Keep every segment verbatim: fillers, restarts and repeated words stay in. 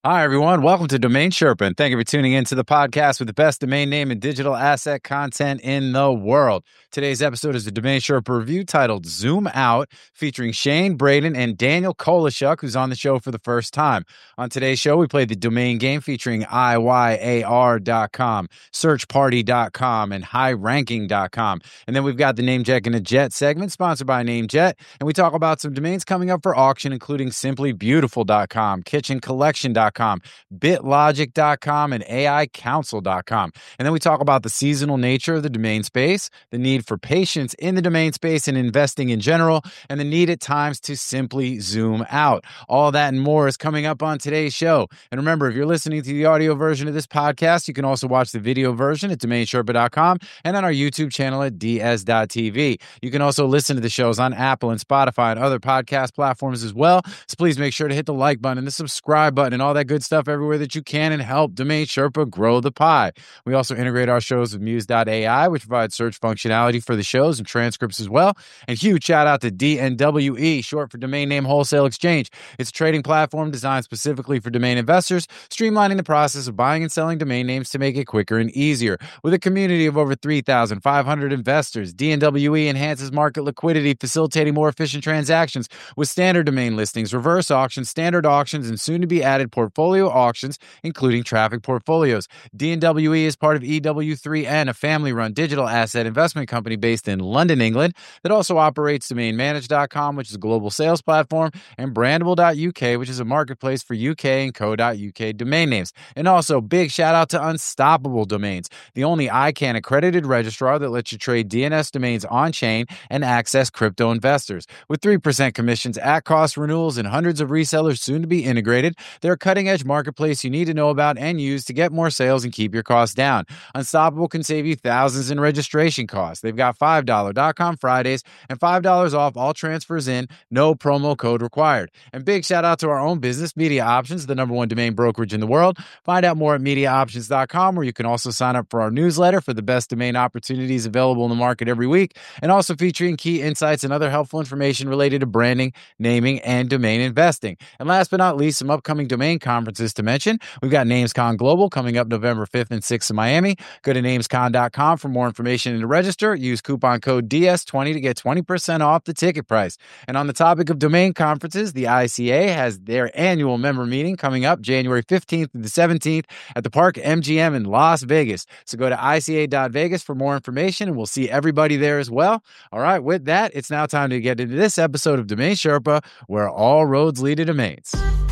Hi, everyone. Welcome to Domain Sherpa, and thank you for tuning in to the podcast with the best domain name and digital asset content in the world. Today's episode is the Domain Sherpa review titled Zoom Out, featuring Shane Braden and Daniel Kolashuk, who's on the show for the first time. On today's show, we played the domain game featuring I Y A R dot com, search party dot com, and high ranking dot com. And then we've got the Namejet and a Jet segment, sponsored by Namejet, and we talk about some domains coming up for auction, including simply beautiful dot com, kitchen collection dot com, bitlogic dot com, and A I council dot com. And then we talk about the seasonal nature of the domain space, the need for patience in the domain space and investing in general, and the need at times to simply zoom out. All that and more is coming up on today's show. And remember, if you're listening to the audio version of this podcast, you can also watch the video version at domain sherpa dot com and on our YouTube channel at d s dot t v. You can also listen to the shows on Apple and Spotify and other podcast platforms as well. So please make sure to hit the like button and the subscribe button and all that good stuff everywhere that you can and help Domain Sherpa grow the pie. We also integrate our shows with Muse dot A I, which provides search functionality for the shows and transcripts as well. And huge shout out to D N W E, short for Domain Name Wholesale Exchange. It's a trading platform designed specifically for domain investors, streamlining the process of buying and selling domain names to make it quicker and easier. With a community of over three thousand five hundred investors, D N W E enhances market liquidity, facilitating more efficient transactions with standard domain listings, reverse auctions, standard auctions, and soon-to-be added portfolio auctions, including traffic portfolios. D N W E is part of E W three N, a family-run digital asset investment company based in London, England, that also operates domain manage dot com, which is a global sales platform, and brandable dot U K, which is a marketplace for U K and co dot U K domain names. And also, big shout-out to Unstoppable Domains, the only I C A N-accredited registrar that lets you trade D N S domains on-chain and access crypto investors. With three percent commissions at cost renewals and hundreds of resellers soon to be integrated, they're a cutting-edge marketplace you need to know about and use to get more sales and keep your costs down. Unstoppable can save you thousands in registration costs. They've got five dollars .com Fridays and five dollars off all transfers in, no promo code required. And big shout out to our own business, Media Options, the number one domain brokerage in the world. Find out more at media options dot com, where you can also sign up for our newsletter for the best domain opportunities available in the market every week, and also featuring key insights and other helpful information related to branding, naming, and domain investing. And last but not least, some upcoming domain conferences to mention. We've got NamesCon Global coming up November fifth and sixth in Miami. Go to namescon dot com for more information and to register. Use coupon code D S twenty to get twenty percent off the ticket price. And on the topic of domain conferences, the I C A has their annual member meeting coming up January fifteenth to the seventeenth at the Park M G M in Las Vegas. So go to I C A dot Vegas for more information, and we'll see everybody there as well. All right, with that, it's now time to get into this episode of Domain Sherpa, where all roads lead to domains.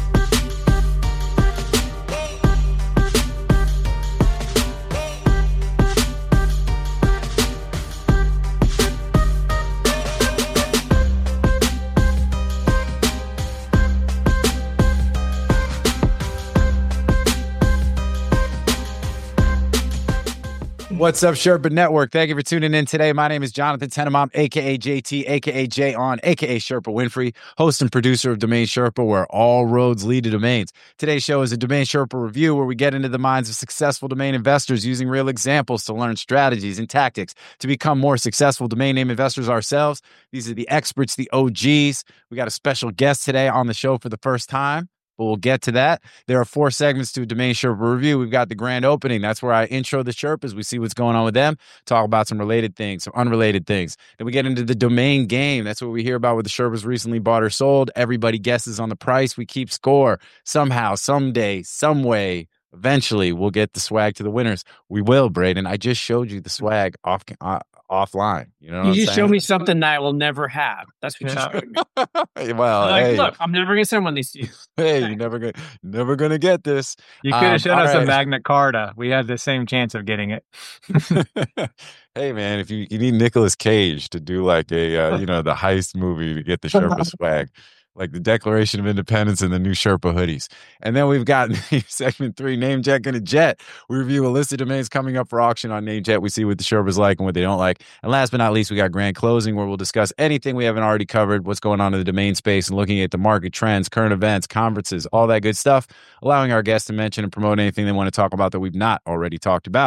What's up, Sherpa Network? Thank you for tuning in today. My name is Jonathan Tenenbaum, a k a. J T, a k a. Jay On, a k a. Sherpa Winfrey, host and producer of Domain Sherpa, where all roads lead to domains. Today's show is a Domain Sherpa review, where we get into the minds of successful domain investors using real examples to learn strategies and tactics to become more successful domain name investors ourselves. These are the experts, the O Gs. We got a special guest today on the show for the first time, but we'll get to that. There are four segments to a Domain Sherpa review. We've got the grand opening. That's where I intro the Sherpas. We see what's going on with them, talk about some related things, some unrelated things. Then we get into the domain game. That's what we hear about with the Sherpas recently bought or sold. Everybody guesses on the price. We keep score. Somehow, someday, some way, eventually, we'll get the swag to the winners. We will, Braden. I just showed you the swag off uh, offline. You know, what you I'm just saying? showed me something that I will never have. That's what you showed me. Well, like, hey, look, I'm never gonna send one of these to you. hey, you're never gonna, never gonna get this. You could have Um, shown all us a right. Magna Carta. We had the same chance of getting it. Hey man, if you, you need Nicolas Cage to do like a uh, you know the heist movie to get the Sherpa swag, like the Declaration of Independence and the new Sherpa hoodies. And then we've got segment three, Namejet and a Jet. We review a list of domains coming up for auction on Namejet. We see what the Sherpas like and what they don't like. And last but not least, we got grand closing, where we'll discuss anything we haven't already covered, what's going on in the domain space, and looking at the market trends, current events, conferences, all that good stuff, allowing our guests to mention and promote anything they want to talk about that we've not already talked about.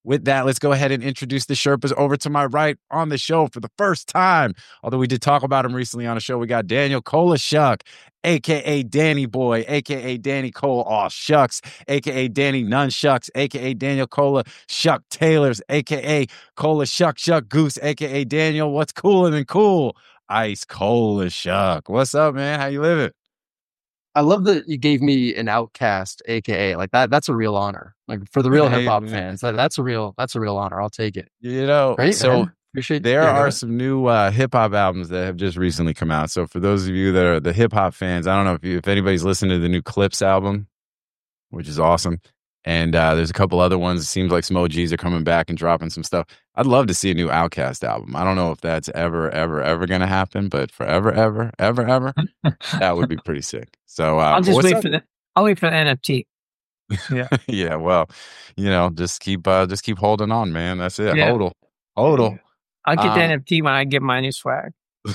with that, let's go ahead and introduce the Sherpas. Over to my right on the show for the first time, although we did talk about him recently on a show, we got Daniel Kolashuk, a k a. Danny Boy, a k a. Danny Cole Aw Shucks, a k a. Danny Nunshucks, a k a. Daniel Cola Shuck Taylors, a k a. Cola Shuck Shuck Goose, a k a. Daniel What's Cooler Than Cool, Ice Kolashuk. What's up, man? How you living? I love that you gave me an outcast, A K A like that. That's a real honor. Like for the real Hey, hip hop man. fans, that, that's a real that's a real honor. I'll take it. You know, Great, so man. Appreciate there yeah, are go some new uh, hip hop albums that have just recently come out. So for those of you that are the hip hop fans, I don't know if you, if anybody's listened to the new Clips album, which is awesome. And uh, there's a couple other ones. It seems like some O Gs are coming back and dropping some stuff. I'd love to see a new Outkast album. I don't know if that's ever, ever, ever going to happen, but forever, ever, ever, ever, that would be pretty sick. So uh, I'll just what's wait up? for the. I'll wait for the N F T. Yeah. Yeah, well, you know, just keep, uh, just keep holding on, man. That's it. Yeah. Hodl, hodl. I'll get Um, the N F T when I get my new swag.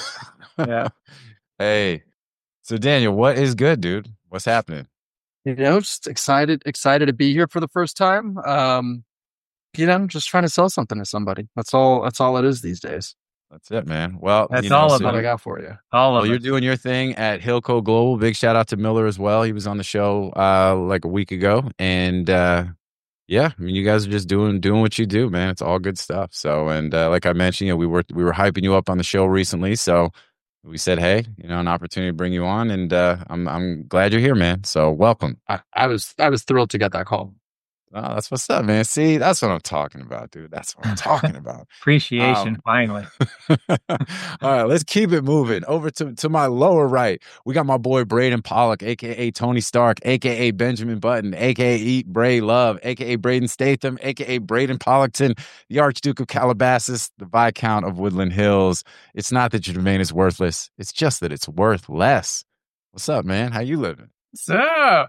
Yeah. Hey, so Daniel, what is good, dude? What's happening? You know, just excited, excited to be here for the first time. Um, you know, just trying to sell something to somebody. That's all. That's all it is these days. That's it, man. Well, That's you know, all so of That's what I you- got for you. All well, of you're it. doing your thing at Hillco Global. Big shout out to Miller as well. He was on the show uh, like a week ago, and uh, yeah, I mean, you guys are just doing doing what you do, man. It's all good stuff. So, and uh, like I mentioned, you know, we were we were hyping you up on the show recently, so we said, hey, you know, an opportunity to bring you on, and uh, I'm I'm glad you're here, man. So, welcome. I, I was I was thrilled to get that call. Oh, that's what's up, man. See, that's what I'm talking about, dude. That's what I'm talking about. Appreciation, Um, finally. All right, let's keep it moving. Over to, to my lower right, we got my boy Braden Pollock, a k a. Tony Stark, a k a. Benjamin Button, a k a. Eat, Bray, Love, a k a. Braden Statham, a k a. Braden Pollockton, the Archduke of Calabasas, the Viscount of Woodland Hills. It's not that your domain is worthless. It's just that it's worth less. What's up, man? How you living? So,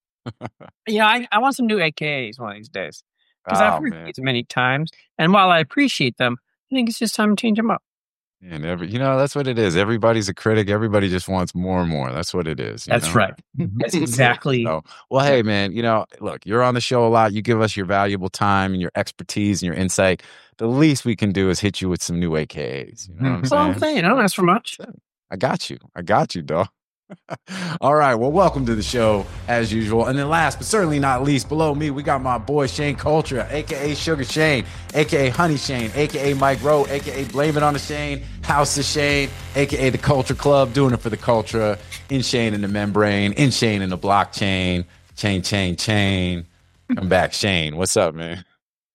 yeah, I, I want some new A K As one of these days because Oh, I've heard man. these many times, and while I appreciate them, I think it's just time to change them up. And every, you know, that's what it is. Everybody's a critic. Everybody just wants more and more. That's what it is. you That's know? right. That's exactly. So, well, hey, man, you know, look, you're on the show a lot. You give us your valuable time and your expertise and your insight. The least we can do is hit you with some new A K As. You know what I'm That's all I'm saying? saying. I don't ask for much. I got you. I got you, dog. All right. Well, welcome to the show as usual. And then last but certainly not least, below me, we got my boy Shane Culture, a k a. Sugar Shane, a k a. Honey Shane, a k a. Mike Rowe, a k a. Blame It on the Shane, House of Shane, a k a the Culture Club, doing it for the culture, in Shane in the membrane, in Shane in the blockchain, chain, chain, chain. Come back, Shane. What's up, man?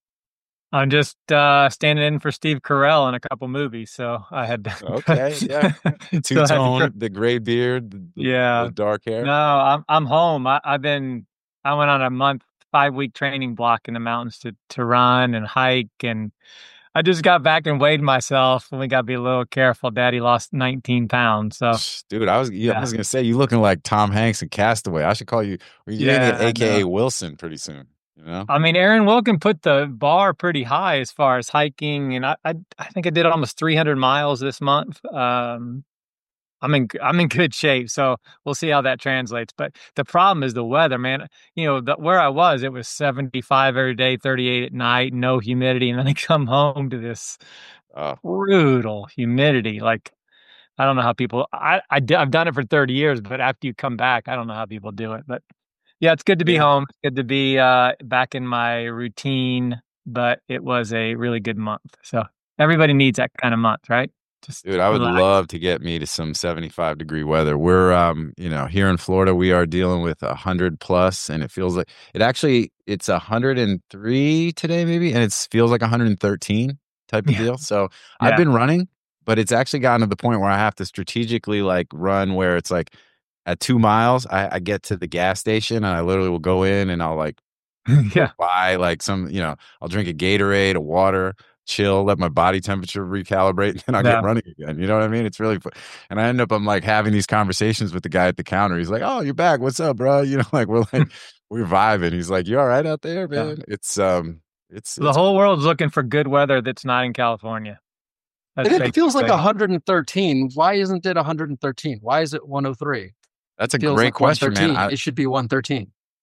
I'm just uh, standing in for Steve Carell in a couple movies, so I had to. Okay, yeah. So I had to Two tone, go- the gray beard, the, the- Yeah. the dark hair. No, I'm I'm home. I, I've been. I went on a month, five week training block in the mountains to to run and hike, and I just got back and weighed myself. And we got to be a little careful. Daddy lost nineteen pounds, so Dude, I was yeah, I Yeah. was gonna say you looking like Tom Hanks in Castaway. I should call you. You're Yeah, gonna get I A K A know. Wilson pretty soon. You know. I mean, Aaron Wilkin put the bar pretty high as far as hiking, and I I, I think I did almost three hundred miles this month. Um, I'm in I'm in good shape, so we'll see how that translates. But the problem is the weather, man. You know, the, where I was, it was seventy-five every day, thirty-eight at night, no humidity, and then I come home to this Uh, brutal humidity. Like, I don't know how people. I, I d- I've done it for thirty years, but after you come back, I don't know how people do it. But yeah, it's good to be Yeah. home. It's good to be uh, back in my routine. But it was a really good month. So everybody needs that kind of month, right? Just dude, I would relax. love to get me to some seventy-five degree weather. We're um, you know, here in Florida, we are dealing with a hundred plus, and it feels like it actually it's a hundred and three today, maybe, and it feels like a hundred and thirteen type of Yeah. deal. So Yeah. I've been running, but it's actually gotten to the point where I have to strategically like run where it's like at two miles, I, I get to the gas station and I literally will go in and I'll like yeah. buy like some, you know, I'll drink a Gatorade, a water, chill, let my body temperature recalibrate, and then I'll Yeah. get running again. You know what I mean? It's really fun. And I end up, I'm like having these conversations with the guy at the counter. He's like, "Oh, you're back. What's up, bro?" You know, like we're like, we're vibing. He's like, "You all right out there, Yeah. man?" It's, um, it's, The it's whole world's looking for good weather that's not in California. That's And it feels like basically- one hundred thirteen. Why isn't it one hundred thirteen? Why is it one oh three? that's a Feels great like question, man. one thirteen. I, It should be one thirteen.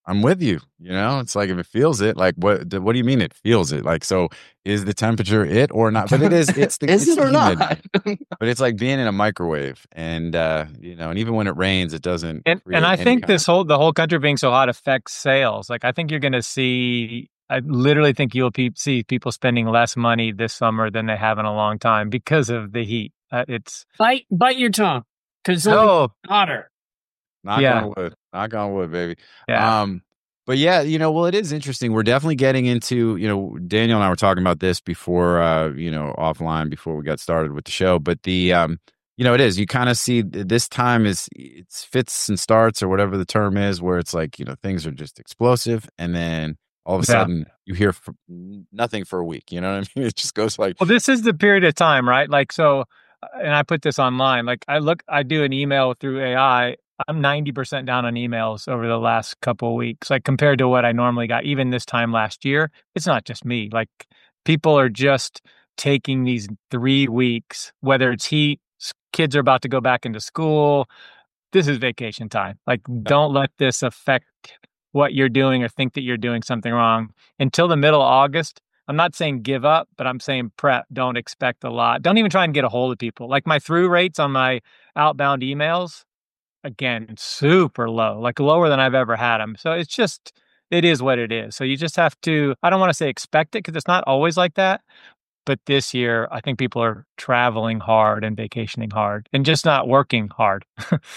I'm with you. You know, it's like if it feels it, like what? What do you mean it feels it? Like, so is the temperature it or not? But it is. It's the is it's it or humid. not? But it's like being in a microwave, and uh, you know, and even when it rains, it doesn't. And create and I any think kind of- this whole the whole country being so hot affects sales. Like I think you're going to see. I literally think you'll pe- see people spending less money this summer than they have in a long time because of the heat. Uh, it's Bite, bite your tongue, because it's only oh hotter. knock yeah. on wood, knock on wood, baby. yeah. Um, but yeah, you know, well, it is interesting. We're definitely getting into, you know, Daniel and I were talking about this before, uh, you know, offline before we got started with the show. But the, um, you know, it is. You kind of see th- this time is it's fits and starts or whatever the term is, where it's like, you know, things are just explosive, and then all of a Yeah. sudden you hear f- nothing for a week. You know what I mean? It just goes like, Well, this is the period of time, right? Like, so, uh, and I put this online. Like, I look, I do an email through A I. I'm ninety percent down on emails over the last couple of weeks, like compared to what I normally got, even this time last year. It's not just me. Like, people are just taking these three weeks, whether it's heat, s- kids are about to go back into school. This is vacation time. Like, don't let this affect what you're doing or think that you're doing something wrong until the middle of August. I'm not saying give up, but I'm saying prep. Don't expect a lot. Don't even try and get a hold of people. Like my through rates on my outbound emails, again, super low, like lower than I've ever had them. So it's just, it is what it is. So you just have to, I don't want to say expect it because it's not always like that. But this year, I think people are traveling hard and vacationing hard and just not working hard.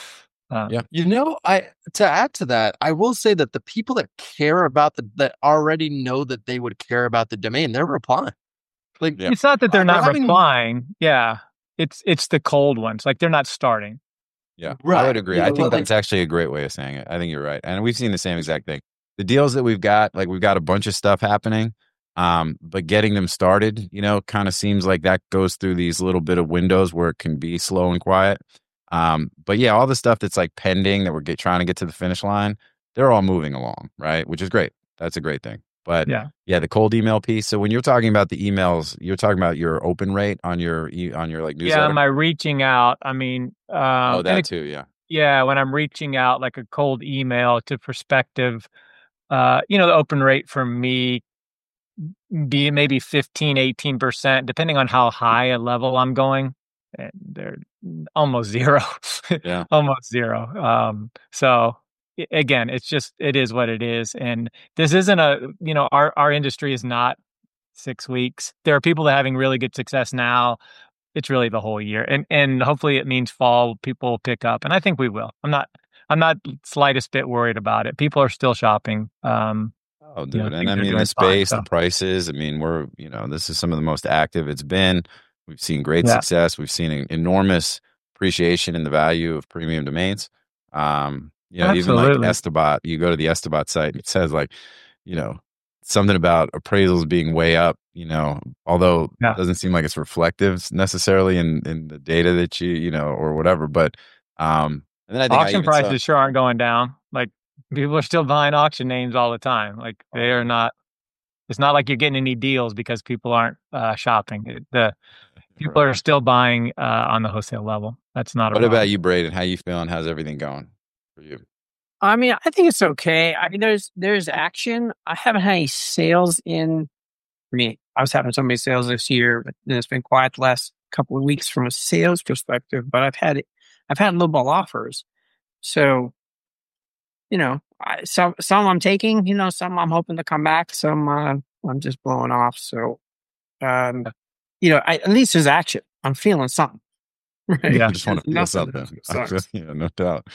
um, Yeah. You know, I to add to that, I will say that the people that care about the that already know that they would care about the domain, they're replying. Like Yeah. It's not that they're I'm not having- replying. Yeah. It's it's the cold ones. Like they're not starting. Yeah, I Right. would agree. You I know, think but, that's actually a great way of saying it. I think you're right. And we've seen the same exact thing. The deals that we've got, like we've got a bunch of stuff happening, um, but getting them started, you know, kind of seems like that goes through these little bit of windows where it can be slow and quiet. Um, but yeah, all the stuff that's like pending that we're get, trying to get to the finish line, they're all moving along, right? Which is great. That's a great thing. But Yeah. yeah, the cold email piece. So when you're talking about the emails, you're talking about your open rate on your e- on your like newsletter. Yeah, am I reaching out? I mean, um, oh, and that it- too. Yeah. yeah, when I'm reaching out like a cold email to prospective, uh, you know, the open rate for me be maybe fifteen, eighteen percent, depending on how high a level I'm going. And they're almost zero. Yeah. Almost zero. Um, so i- again, it's just, it is what it is. And this isn't a, you know, our, our industry is not six weeks. There are people that are having really good success now. It's really the whole year. And, and hopefully it means fall, people will pick up. And I think we will. I'm not, I'm not slightest bit worried about it. People are still shopping. Um, Oh, you know, dude. I And think I they're mean, doing the fine, space, so. the prices. I mean, we're, you know, this is some of the most active it's been. We've seen great Yeah. success. We've seen an enormous appreciation in the value of premium domains. Um, you know, even like Absolutely. Estabot, you go to the Estabot site, it says like, you know, something about appraisals being way up, you know, although Yeah. it doesn't seem like it's reflective necessarily in, in the data that you, you know, or whatever. But, um, and then I think I Auction even saw- prices sure aren't going down. Like people are still buying auction names all the time. Like they are not. It's not like you're getting any deals because people aren't uh, shopping. It- The people are still buying uh, on the wholesale level. That's not a What problem. about you, Braden? How you feeling? How's everything going for you? I mean, I think it's okay. I mean, there's there's action. I haven't had any sales in. I mean, I was having so many sales this year, but then it's been quiet the last couple of weeks from a sales perspective. But I've had I've had low ball offers, so you know, I, some some I'm taking. You know, some I'm hoping to come back. Some uh, I'm just blowing off. So, um, you know, I, at least there's action. I'm feeling something. Right? Yeah. I just want to feel Nothing something. sucks. Yeah, no doubt.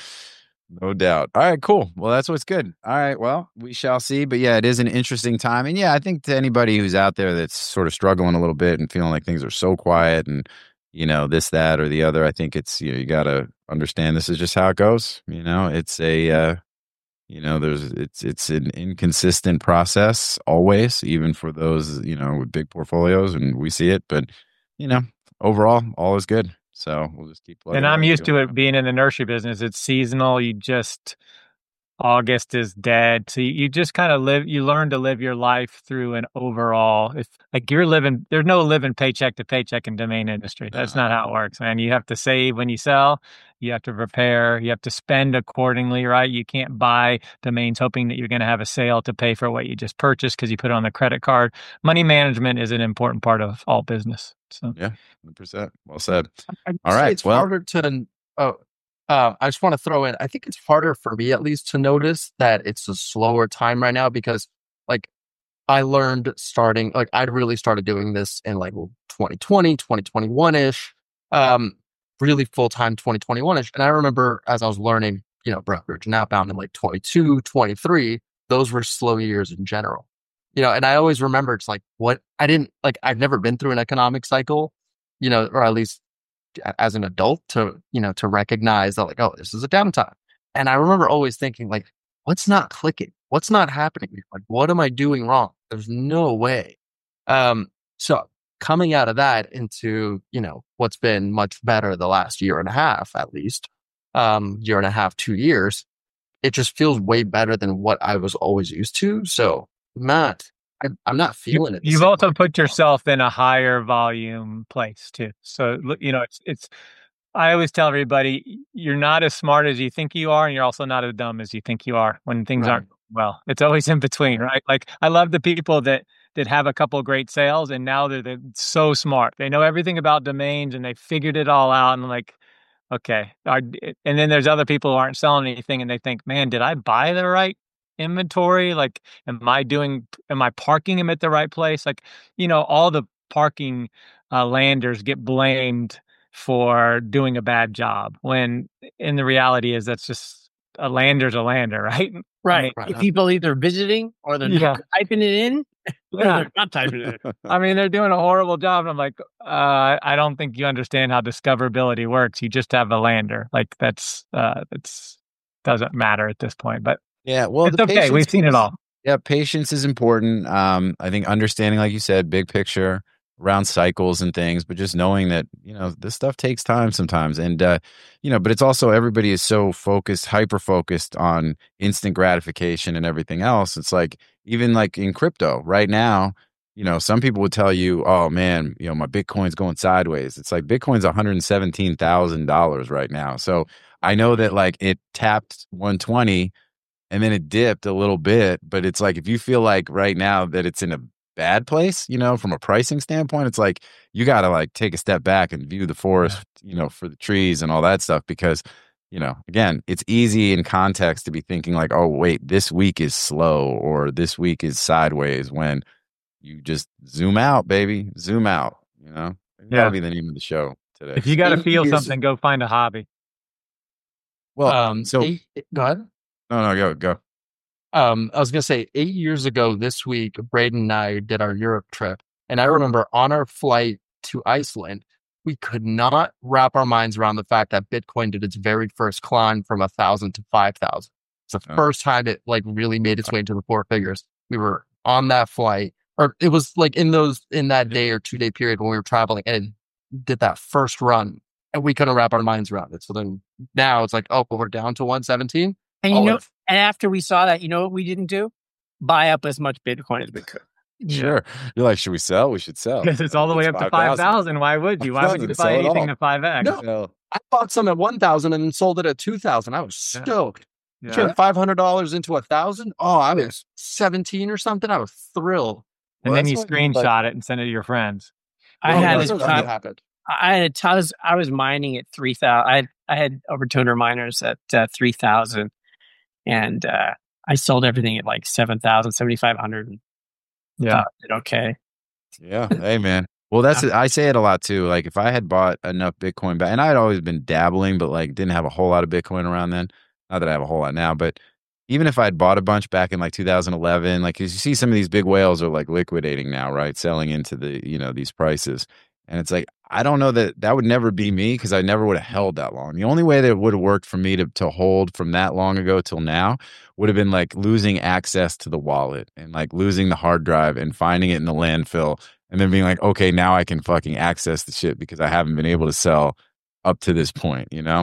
No doubt. All right, cool. Well, that's what's good. All right, well, we shall see. But yeah, it is an interesting time. And yeah, I think to anybody who's out there that's sort of struggling a little bit and feeling like things are so quiet and, you know, this, that, or the other, I think it's, you know, you got to understand this is just how it goes. You know, it's a, uh, you know, there's, it's, it's an inconsistent process always, even for those, you know, with big portfolios, and we see it. But, you know, overall, all is good. So we'll just keep plugging And I'm away, used doing to it being in the nursery business. It's seasonal. You just August is dead. So you, you just kind of live, you learn to live your life through an overall, if like you're living, there's no living paycheck to paycheck in domain industry. That's not how it works, man. You have to save when you sell, you have to prepare, you have to spend accordingly, right? You can't buy domains hoping that you're going to have a sale to pay for what you just purchased because you put it on the credit card. Money management is an important part of all business. So yeah, one hundred percent. Well said. I'd All say right. It's Well, harder to, oh, uh, I just want to throw in, I think it's harder for me at least to notice that it's a slower time right now because like I learned starting, like I really started doing this in like twenty twenty, twenty twenty-one-ish, um, really full-time twenty twenty-one-ish. And I remember as I was learning, you know, brokerage and outbound in like twenty-two, twenty-three, those were slow years in general. You know, and I always remember it's like what I didn't like, I've never been through an economic cycle, you know, or at least as an adult to, you know, to recognize that like, oh, this is a downtime. And I remember always thinking like, what's not clicking? What's not happening? Like, what am I doing wrong? There's no way. Um, so coming out of that into, you know, what's been much better the last year and a half, at least, um, year and a half, two years, it just feels way better than what I was always used to. So Matt, I, I'm not feeling you, it. You've also put yourself in a higher volume place too. So, you know, it's, it's, I always tell everybody, you're not as smart as you think you are, and you're also not as dumb as you think you are when things Right. aren't well. It's always in between, right? Like I love the people that that have a couple of great sales, and now they're, they're so smart. They know everything about domains, and they figured it all out. And I'm like, okay. Are, and then there's other people who aren't selling anything, and they think, man, did I buy the right inventory? Like, am I doing? Am I parking them at the right place? Like, you know, all the parking uh, landers get blamed for doing a bad job when in the reality is that's just a lander's a lander, right? Right. I mean, Right. People either visiting or they're Yeah. typing it in or Yeah. they're not typing it in. I mean, they're doing a horrible job. And I'm like, uh, I don't think you understand how discoverability works. You just have a lander. Like that's, uh, that's doesn't matter at this point, but yeah. Well, it's the okay. patience We've seen it piece- all. Yeah, patience is important. Um, I think understanding, like you said, big picture around cycles and things, but just knowing that, you know, this stuff takes time sometimes. And, uh, you know, but it's also everybody is so focused, hyper focused on instant gratification and everything else. It's like, even like in crypto right now, you know, some people would tell you, oh man, you know, my Bitcoin's going sideways. It's like Bitcoin's one hundred seventeen thousand dollars right now. So I know that like it tapped one twenty and then it dipped a little bit, but it's like, if you feel like right now that it's in a bad place, you know, from a pricing standpoint, it's like, you got to like take a step back and view the forest, you know, for the trees and all that stuff. Because, you know, again, it's easy in context to be thinking like, oh, wait, this week is slow or this week is sideways, when you just zoom out, baby, zoom out, you know, Yeah. that'll be the name of the show today. If you got to Eight feel years- something, go find a hobby. Well, um, so eight, go ahead. no, no, go, go. Um, I was going to say eight years ago this week, Braden and I did our Europe trip. And I remember on our flight to Iceland, we could not wrap our minds around the fact that Bitcoin did its very first climb from a thousand to five thousand. It's the Oh. first time it like really made its way into the four figures. We were on that flight, or it was like in those, in that day or two day period when we were traveling, and it did that first run and we couldn't wrap our minds around it. So then now it's like, oh, we're down to one seventeen. And you Oh, know, it's- and after we saw that, you know what we didn't do? Buy up as much Bitcoin as we could. Sure. You're like, should we sell? We should sell. Because it's all the way up to five thousand. Why would you? Why would you Doesn't buy sell at anything all. to five X? No. So, I bought some at one thousand and then sold it at two thousand. I was Yeah. stoked. Yeah. Turned five hundred dollars into a thousand. Oh, I was seventeen or something. I was thrilled. And Well, then that's you what- screenshot it and send it to your friends. I Oh, had that's a what time, happened. I had a, I was I was mining at three thousand. I had I had over two hundred miners at uh, three thousand, and uh, I sold everything at like seven thousand, seventy five hundred. Yeah. Okay. yeah. Hey, man. Well, that's it. I say it a lot too. Like if I had bought enough Bitcoin back, and I had always been dabbling, but like didn't have a whole lot of Bitcoin around then. Not that I have a whole lot now, but even if I had bought a bunch back in like two thousand eleven, like 'cause you see some of these big whales are like liquidating now, right? Selling into the, you know, these prices. And it's like, I don't know that that would never be me, because I never would have held that long. The only way that it would have worked for me to, to hold from that long ago till now would have been like losing access to the wallet and like losing the hard drive and finding it in the landfill and then being like, okay, now I can fucking access the shit because I haven't been able to sell up to this point, you know?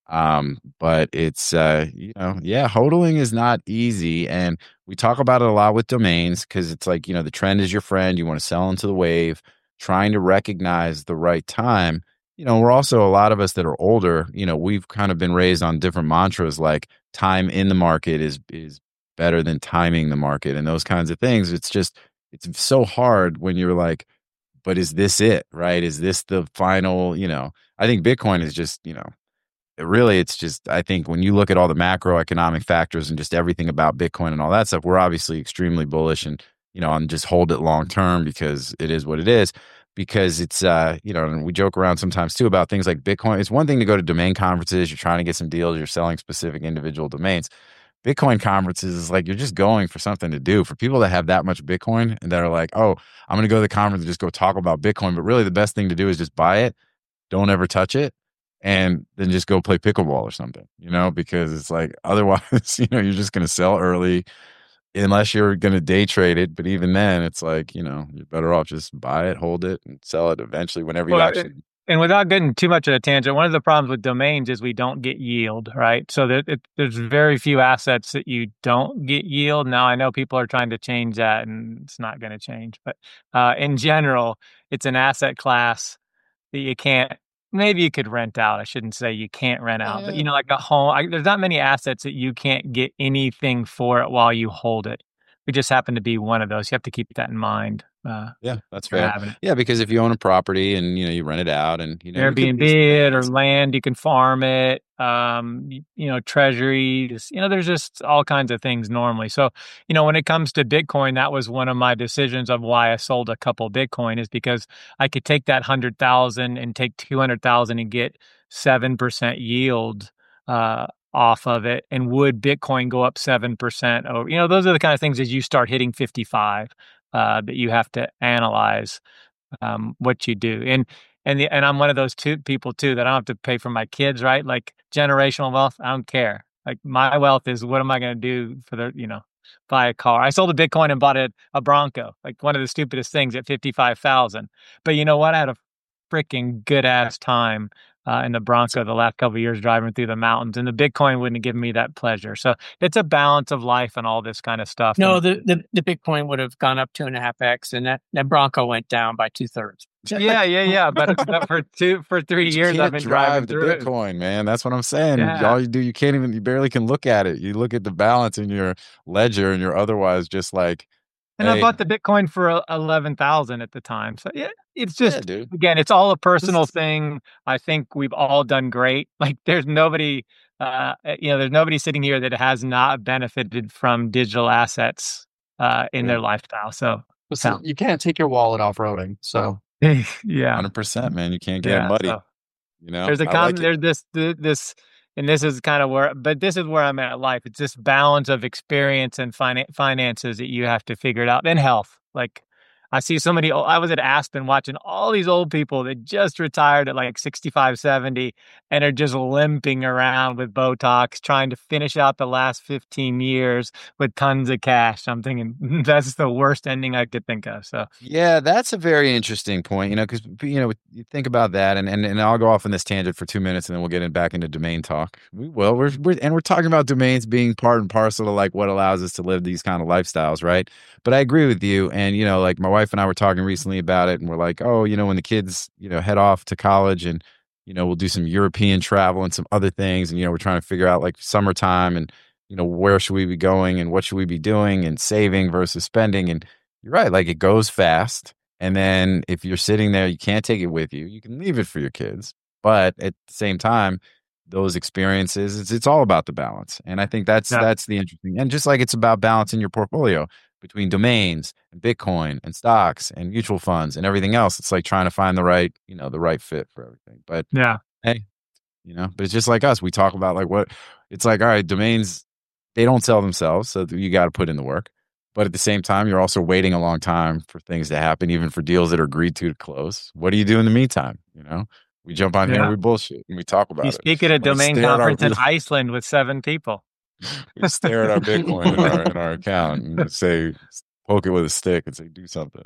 Um, but it's, uh, you know, yeah, hodling is not easy. And we talk about it a lot with domains because it's like, you know, the trend is your friend. You want to sell into the wave, trying to recognize the right time. You know, we're also a lot of us that are older, you know, we've kind of been raised on different mantras like time in the market is, is better than timing the market and those kinds of things. It's just, it's so hard when you're like, but is this it, right? Is this the final, you know, I think Bitcoin is just, you know, really, it's just, I think when you look at all the macroeconomic factors and just everything about Bitcoin and all that stuff, we're obviously extremely bullish and, you know, on just hold it long term because it is what it is. Because it's, uh, you know, and we joke around sometimes too about things like Bitcoin. It's one thing to go to domain conferences, you're trying to get some deals, you're selling specific individual domains. Bitcoin conferences is like you're just going for something to do. For people that have that much Bitcoin and that are like, oh, I'm going to go to the conference and just go talk about Bitcoin. But really, the best thing to do is just buy it, don't ever touch it, and then just go play pickleball or something, you know, because it's like otherwise, you know, you're just going to sell early unless you're going to day trade it. But even then, it's like, you know, you're better off just buy it, hold it, and sell it eventually whenever Well, you it- actually. And without getting too much of a tangent, one of the problems with domains is we don't get yield, right? So there, it, there's very few assets that you don't get yield. Now, I know people are trying to change that, and it's not going to change. But uh, in general, it's an asset class that you can't. Maybe you could rent out. I shouldn't say you can't rent out, but you know, like a home. I, there's not many assets that you can't get anything for it while you hold it. We just happen to be one of those. You have to keep that in mind. Uh, Yeah, that's for fair. having it. Yeah, because if you own a property and, you know, you rent it out and, you know, you could- Airbnb it or land, you can farm it, um, you, you know, treasuries, you know, there's just all kinds of things normally. So, you know, when it comes to Bitcoin, that was one of my decisions of why I sold a couple Bitcoin is because I could take that one hundred thousand and take two hundred thousand and get seven percent yield uh, off of it. And would Bitcoin go up seven percent? Over, you know, those are the kind of things as you start hitting fifty-five uh, that you have to analyze um, what you do. And and the, and I'm one of those two people too that I don't have to pay for my kids, right? Like generational wealth, I don't care. Like my wealth is what am I going to do for the, you know, buy a car. I sold a Bitcoin and bought a, a Bronco, like one of the stupidest things at fifty-five thousand. But you know what? I had a freaking good ass time uh, in the Bronco the last couple of years driving through the mountains, and the Bitcoin wouldn't have given me that pleasure. So it's a balance of life and all this kind of stuff. No, And- the, the, the Bitcoin would have gone up two and a half X and that, that Bronco went down by two thirds. yeah, yeah, yeah. But, but for two, for three You years, can't I've been driving drive the through it. Bitcoin, man. That's what I'm saying. Yeah. All you do, you can't even, you barely can look at it. You look at the balance in your ledger and you're otherwise just like, And I hey, bought the Bitcoin for eleven thousand at the time. So yeah, it's just, yeah, dude. again, it's all a personal This is- thing. I think we've all done great. Like there's nobody, uh, you know, there's nobody sitting here that has not benefited from digital assets uh, in their Yeah. lifestyle. So Listen, Sound. you can't take your wallet off roading. So yeah, one hundred percent, man. You can't get yeah. muddy. So You know, there's a I com- like it. there's this, th- this, and this is kind of where, but this is where I'm at in life. It's this balance of experience and finan- finances that you have to figure it out, and health. Like I see so many, I was at Aspen watching all these old people that just retired at like sixty-five, seventy and are just limping around with Botox, trying to finish out the last fifteen years with tons of cash. I'm thinking that's the worst ending I could think of. So Yeah, that's a very interesting point, you know, because, you know, you think about that and, and, and I'll go off on this tangent for two minutes and then we'll get in back into domain talk. We will. We're, we're, and we're talking about domains being part and parcel of like what allows us to live these kind of lifestyles, right? But I agree with you. And, you know, like my wife and I were talking recently about it and we're like, oh, you know, when the kids, you know, head off to college and, you know, we'll do some European travel and some other things. And, you know, we're trying to figure out like summertime and, you know, where should we be going and what should we be doing and saving versus spending. And you're right. Like it goes fast. And then if you're sitting there, you can't take it with you. You can leave it for your kids. But at the same time, those experiences, it's, it's all about the balance. And I think that's, Yeah. that's the interesting. And just like it's about balancing your portfolio between domains and Bitcoin and stocks and mutual funds and everything else. It's like trying to find the right, you know, the right fit for everything. But yeah, hey, you know, but it's just like us. We talk about like what it's like, all right, domains, they don't sell themselves. So you got to put in the work. But at the same time, you're also waiting a long time for things to happen, even for deals that are agreed to to close. What do you do in the meantime? You know, we jump on here Yeah. and we bullshit and we talk about you it. speak at a When we domain stare at our- conference in Iceland with seven people. We stare at our Bitcoin in our in our account and say, poke it with a stick and say, do something.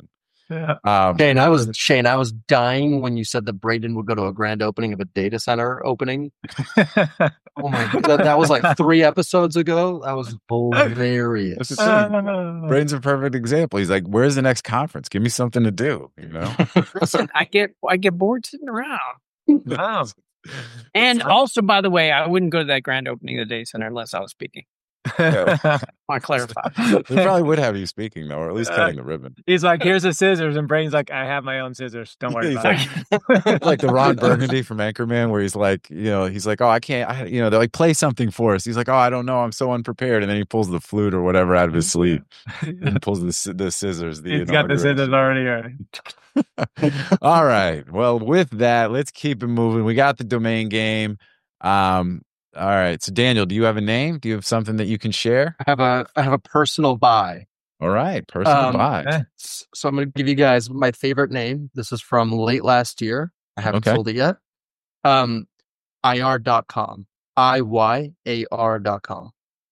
Yeah. Um, Shane, I was Shane. I was dying when you said that Braden would go to a grand opening of a data center opening. Oh my god, that, that was like three episodes ago. That was hilarious. That's the thing. Braden's a perfect example. He's like, "Where's the next conference? Give me something to do." You know. Listen, I get I get bored sitting around. Wow. And also, by the way, I wouldn't go to that grand opening of the data center unless I was speaking. Yeah. I want to clarify. They probably would have you speaking though, or at least cutting the ribbon. He's like, here's the scissors, and Braden's like, I have my own scissors. Don't worry He's about like, it. like the Ron Burgundy from Anchorman, where he's like, you know, he's like, oh, I can't, I, you know, they're like, play something for us. He's like, oh, I don't know, I'm so unprepared, and then he pulls the flute or whatever out of his sleeve and pulls the sci- the scissors. The He's got the scissors already. already. All right. Well, with that, let's keep it moving. We got the domain game. Um, all right. So, Daniel, do you have a name? Do you have something that you can share? I have a I have a personal buy. All right, personal Um, buy. eh. S- So I'm going to give you guys my favorite name. This is from late last year. I haven't Okay. sold it yet. Um, I R dot com. I Y A R dot com.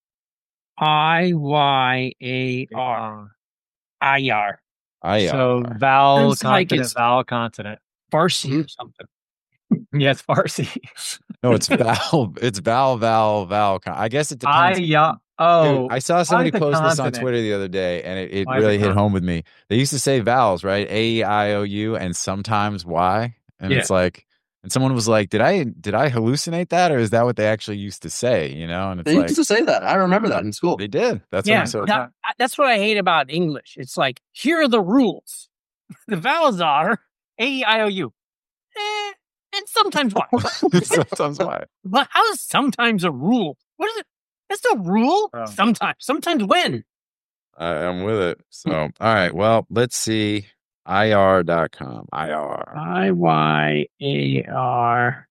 I Y A R. I R. I, uh, So vowel Sounds like consonant, it's- vowel consonant. Farsi or something. Yes, Farsi. no, it's Val. It's Val, Val, Val. I guess it I depends. yeah. Oh, Dude, I saw somebody the post this on consonant? Twitter the other day, and it, it Why the really hit consonant? home with me. They used to say vowels, right? A, E, I, O, U, and sometimes Y. And Yeah. it's like, and someone was like, "Did I did I hallucinate that, or is that what they actually used to say?" You know, and it's They like used to say that. I remember that in school. they did. That's yeah, what I saw. that- I- that's what I hate about English. It's like, here are the rules. The vowels are A, E, I, O, U. Eh, and sometimes Y. Sometimes why? But how is sometimes a rule? What is it? That's a rule? Oh. Sometimes. Sometimes when? I, I'm with it. So, all right. Well, let's see. I R dot com. I R. I Y A R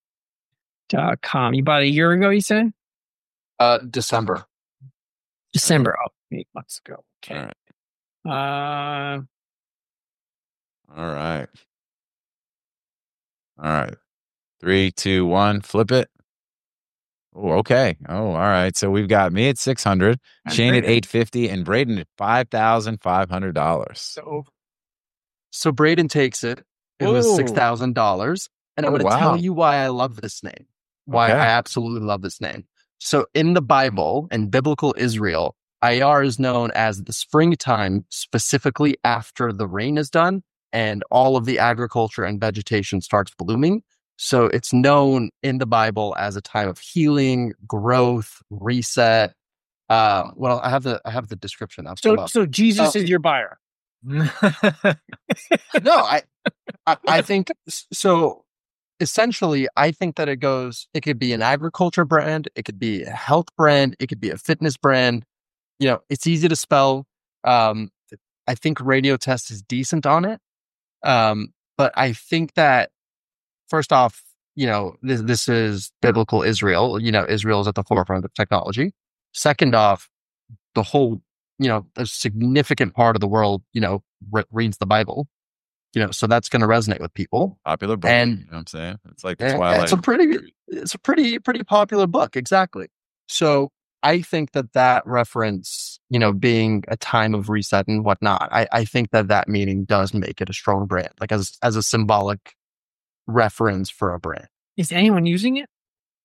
dot com. You bought it a year ago, you said? Uh, December. December. Oh, eight months ago. All Okay. right. Uh, All right. All right. Three, two, one. Flip it. Oh, okay. Oh, all right. So we've got me at six hundred, Shane at eight fifty, and Braden at five thousand five hundred dollars. so So Braden takes it. It was Whoa. six thousand dollars, and I'm Oh, going to wow. tell you why I love this name. Why Okay. I absolutely love this name. So in the Bible and biblical Israel, Iyar is known as the springtime, specifically after the rain is done and all of the agriculture and vegetation starts blooming. So it's known in the Bible as a time of healing, growth, reset. Uh, well, I have the I have the description. I'll pull so up. so Jesus Oh. is your buyer. No, I, I, I think so. Essentially, I think that it goes. It could be an agriculture brand. It could be a health brand. It could be a fitness brand. You know, it's easy to spell. Um, I think Radio Test is decent on it. Um, but I think that first off, you know, this this is biblical Israel. You know, Israel is at the forefront of technology. Second off, the whole, you know, a significant part of the world, you know, re- reads the Bible. You know, so that's going to resonate with people. Popular book. And- you know what I'm saying? It's like the And Twilight. it's a pretty, it's a pretty, pretty popular book. Exactly. So I think that that reference, you know, being a time of reset and whatnot, I, I think that that meaning does make it a strong brand, like as as a symbolic reference for a brand. Is anyone using it?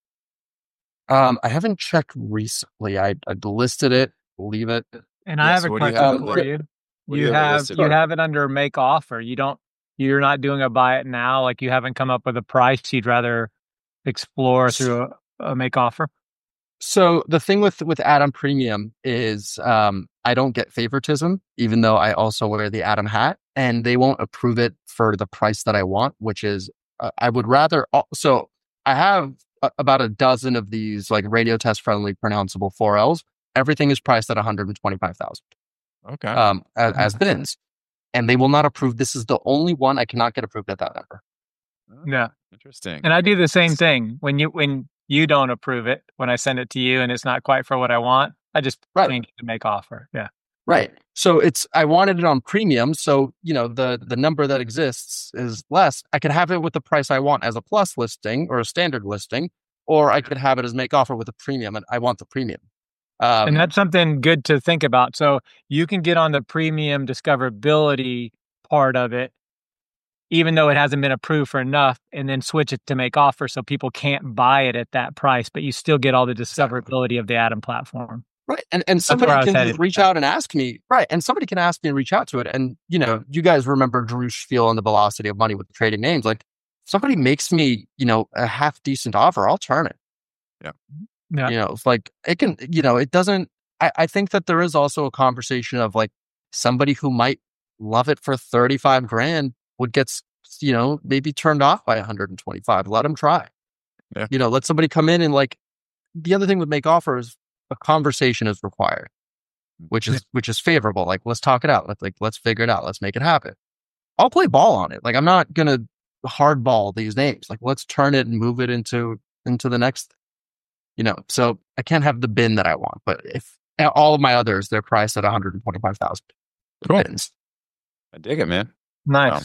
Um, I haven't checked recently. I, I listed it. Leave it. And I Yeah, have so a what do you question have- for you. what do You you have have listed? you have it under make offer. You don't. You're not doing a buy it now. Like you haven't come up with a price. You'd rather explore through a, a make offer. So the thing with with Atom Premium is um, I don't get favoritism, even though I also wear the Atom hat, and they won't approve it for the price that I want, which is uh, I would rather. al- So I have a, about a dozen of these like Radio Test friendly pronounceable four Ls. Everything is priced at one hundred twenty-five thousand Okay. um, as, as bins, and they will not approve. This is the only one I cannot get approved at that number. Yeah. Interesting. And I do the same thing when you when you don't approve it. When I send it to you and it's not quite for what I want, I just Right. change it to make offer. Yeah. Right. So it's I wanted it on premium. So, you know, the the number that exists is less. I could have it with the price I want as a plus listing or a standard listing, or I could have it as make offer with a premium, and I want the premium. Um, And that's something good to think about. So you can get on the premium discoverability part of it, even though it hasn't been approved for enough, and then switch it to make offer so people can't buy it at that price, but you still get all the discoverability of the Atom platform. Right. And and somebody where I was can headed just with reach that. out and ask me. Right. And somebody can ask me and reach out to it. And, you know, you guys remember Drew's spiel on the velocity of money with the trading names. Like, somebody makes me, you know, a half decent offer, I'll turn it. Yeah. Yeah. You know, it's like it can, you know, it doesn't, I, I think that there is also a conversation of like somebody who might love it for thirty-five grand would get, you know, maybe turned off by one hundred twenty-five. Let them try. Yeah. You know, let somebody come in and like, the other thing with make offers, a conversation is required, which is, which is favorable. Like, let's talk it out. Let's like, let's figure it out. Let's make it happen. I'll play ball on it. Like, I'm not going to hardball these names. Like, let's turn it and move it into, into the next, you know, so I can't have the bin that I want, but if all of my others, they're priced at one hundred twenty-five thousand. Cool. Bins. I dig it, man. Nice.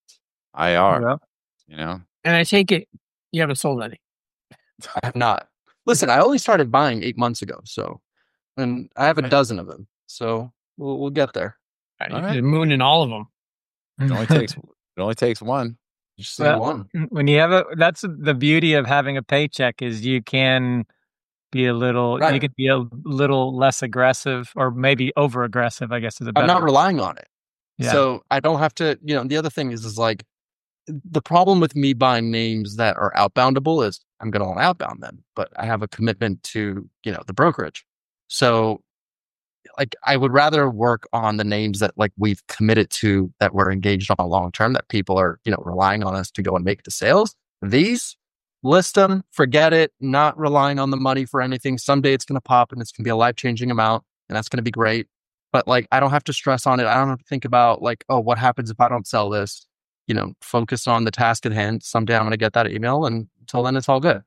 I R, Yeah. you know. And I take it you haven't sold any. I have not. Listen, I only started buying eight months ago, so, and I have a Right. dozen of them, so we'll, we'll get there. Right, All you right. could moon in all of them. It only takes it only takes one. Just Well, one. When you have a, that's the beauty of having a paycheck is you can be a little, you Right. can be a little less aggressive or maybe over aggressive, I guess is a better. I'm not relying on it. Yeah. So I don't have to, you know, the other thing is, is like, the problem with me buying names that are outboundable is I'm going to outbound them, but I have a commitment to, you know, the brokerage. So like, I would rather work on the names that like we've committed to, that we're engaged on long term, that people are, you know, relying on us to go and make the sales. These, list them, forget it, not relying on the money for anything. Someday it's going to pop and it's going to be a life changing amount, and that's going to be great. But like, I don't have to stress on it. I don't have to think about like, oh, what happens if I don't sell this? You know, focus on the task at hand. Someday I'm going to get that email, and until then, it's all good.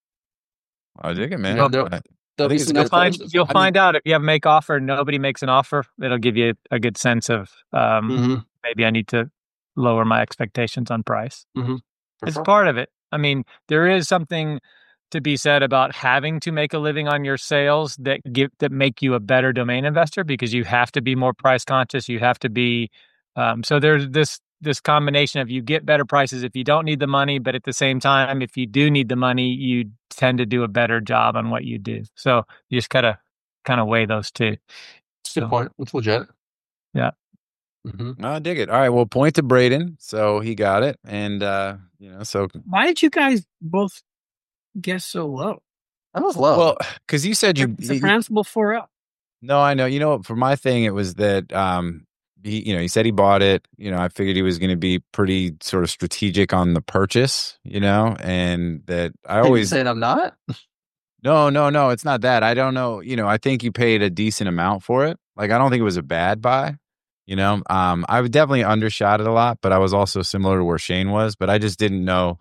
I dig it, man. know, there- I- There'll think be it's some good You'll find differences. you'll I mean, find out if you have make offer, nobody makes an offer. It'll give you a good sense of um, mhm, maybe I need to lower my expectations on price. mhm, for It's sure. part of it. I mean, there is something to be said about having to make a living on your sales that give that make you a better domain investor, because you have to be more price conscious. You have to be um, so there's this this combination of you get better prices if you don't need the money, but at the same time, if you do need the money, you tend to do a better job on what you do. So you just gotta kind of weigh those two. That's a good So, point. It's legit. Yeah. Mhm. No, I dig it. All right, well, point to Braden. So he got it, and uh, you know, so Why did you guys both guess so low? That was low. well, because you said you, It's a you principal four up. No, I know. You know, for my thing, it was that um, he, you know, he said he bought it. You know, I figured he was going to be pretty sort of strategic on the purchase. You know, and that I Are you always saying I'm not? no, no, no. It's not that. I don't know. You know, I think you paid a decent amount for it. Like, I don't think it was a bad buy. You know, um, I would definitely undershot it a lot, but I was also similar to where Shane was. But I just didn't know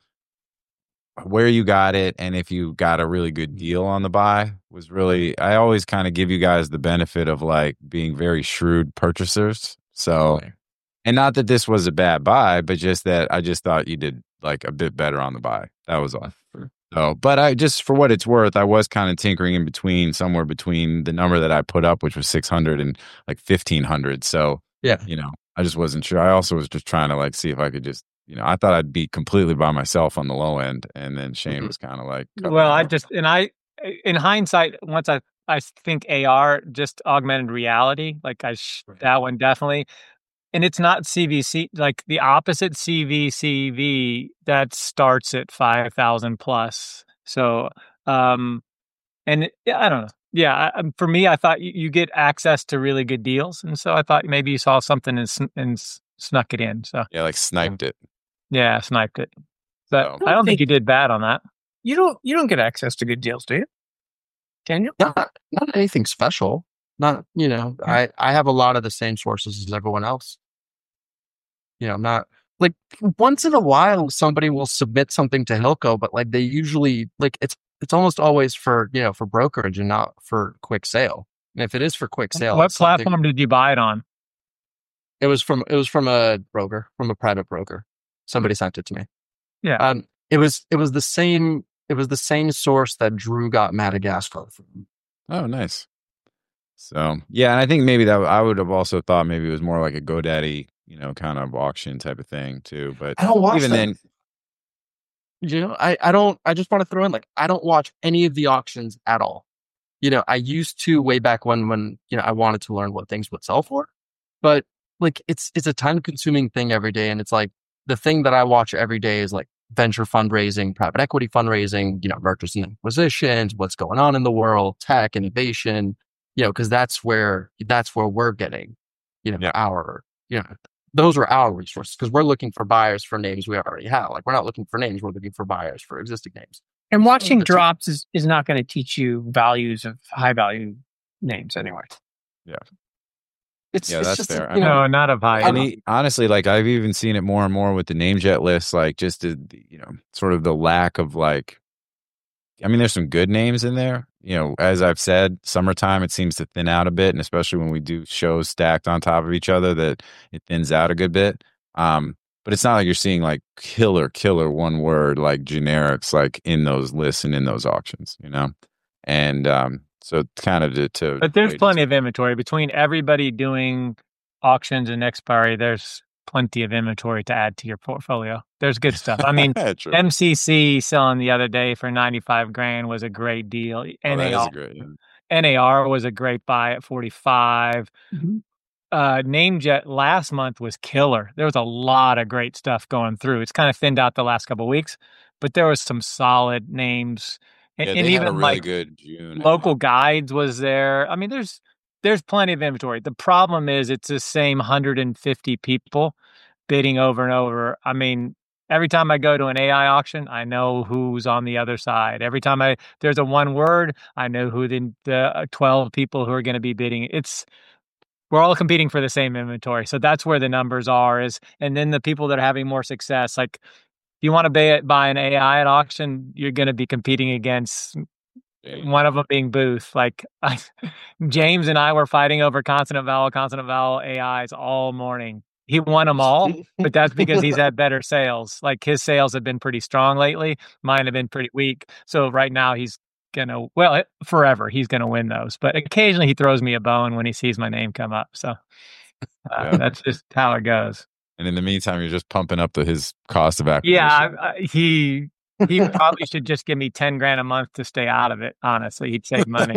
where you got it, and if you got a really good deal on the buy was really, I always kind of give you guys the benefit of like being very shrewd purchasers. So, and not that this was a bad buy, but just that I just thought you did like a bit better on the buy. That was all. So, but I just, for what it's worth, I was kind of tinkering in between, somewhere between the number that I put up, which was six hundred, and like fifteen hundred. So, Yeah. you know, I just wasn't sure. I also was just trying to like see if I could just, you know, I thought I'd be completely by myself on the low end, and then Shane Mhm. was kind of like, cutting well, me I off. just and I in hindsight, once I I think A R just augmented reality, like I sh- Right. that one definitely. And it's not C V C, like the opposite C V C V that starts at five thousand plus. So, um, and it- yeah, I don't know. Yeah, I, um, for me, I thought you, you get access to really good deals, and so I thought maybe you saw something and, sn- and s- snuck it in. So Yeah, like sniped it. yeah, sniped it. But So- I don't think you did bad on that. You don't you don't get access to good deals, do you? Can you? Not, not anything special. Not, you know, I, I have a lot of the same sources as everyone else. You know, not like once in a while somebody will submit something to Hilco, but like they usually like it's it's almost always for, you know, for brokerage and not for quick sale. And if it is for quick sale, What it's something- platform did you buy it on? It was from it was from a broker, from a private broker. Somebody sent it to me. Yeah. Um, it was it was the same it was the same source that Drew got Madagascar from. Oh, nice. So yeah, and I think maybe that I would have also thought maybe it was more like a GoDaddy, you know, kind of auction type of thing too. But I don't watch even them. then, You know, I, I don't, I just want to throw in, like, I don't watch any of the auctions at all. You know, I used to way back when, when, you know, I wanted to learn what things would sell for, but like, it's, it's a time consuming thing every day. And it's like, the thing that I watch every day is like venture fundraising, private equity fundraising, you know, mergers and acquisitions, what's going on in the world, tech, innovation, you know, cause that's where, that's where we're getting, you know, Yeah. our, you know, those are our resources because we're looking for buyers for names we already have. Like, we're not looking for names, we're looking for buyers for existing names. And watching That's it. drops is, is not going to teach you values of high value names anyway. It's, Yeah, it's that's just, fair. I you know, No, not of high. and he, honestly, like I've even seen it more and more with the name jet lists, like just the, you know, sort of the lack of like, I mean, there's some good names in there. You know, as I've said, summertime, it seems to thin out a bit. And especially when we do shows stacked on top of each other, that it thins out a good bit. Um, but it's not like you're seeing like killer, killer one word, like generics, like in those lists and in those auctions, you know? And um, so it's kind of to, to But there's wait plenty to- of inventory between everybody doing auctions and expiry. There's plenty of inventory to add to your portfolio. There's good stuff. I mean, True. M C C selling the other day for ninety-five grand was a great deal. Oh, that is N A R, a great, yeah. N A R was a great buy at forty-five. Mm-hmm. Uh, NameJet last month was killer. There was a lot of great stuff going through. It's kind of thinned out the last couple of weeks, but there was some solid names. And, Yeah, and they had even a really like good June. local guides was there. I mean, there's there's plenty of inventory. The problem is it's the same one hundred fifty people bidding over and over. I mean, every time I go to an A I auction, I know who's on the other side. Every time I there's a one word, I know who the, the twelve people who are going to be bidding. It's we're all competing for the same inventory. So that's where the numbers are is, and then the people that are having more success, like if you want to buy, buy an A I at auction, you're going to be competing against Yeah. one of them being Booth. Like I, James and I were fighting over consonant vowel, consonant vowel A Is all morning. He won them all, but that's because he's had better sales. Like his sales have been pretty strong lately. Mine have been pretty weak. So right now he's gonna, well, it, forever he's gonna win those. But occasionally he throws me a bone when he sees my name come up. So uh, Yeah. that's just how it goes. And in the meantime, you're just pumping up the his cost of acquisition. Yeah, I, I, he he probably should just give me ten grand a month to stay out of it. Honestly, he'd save money.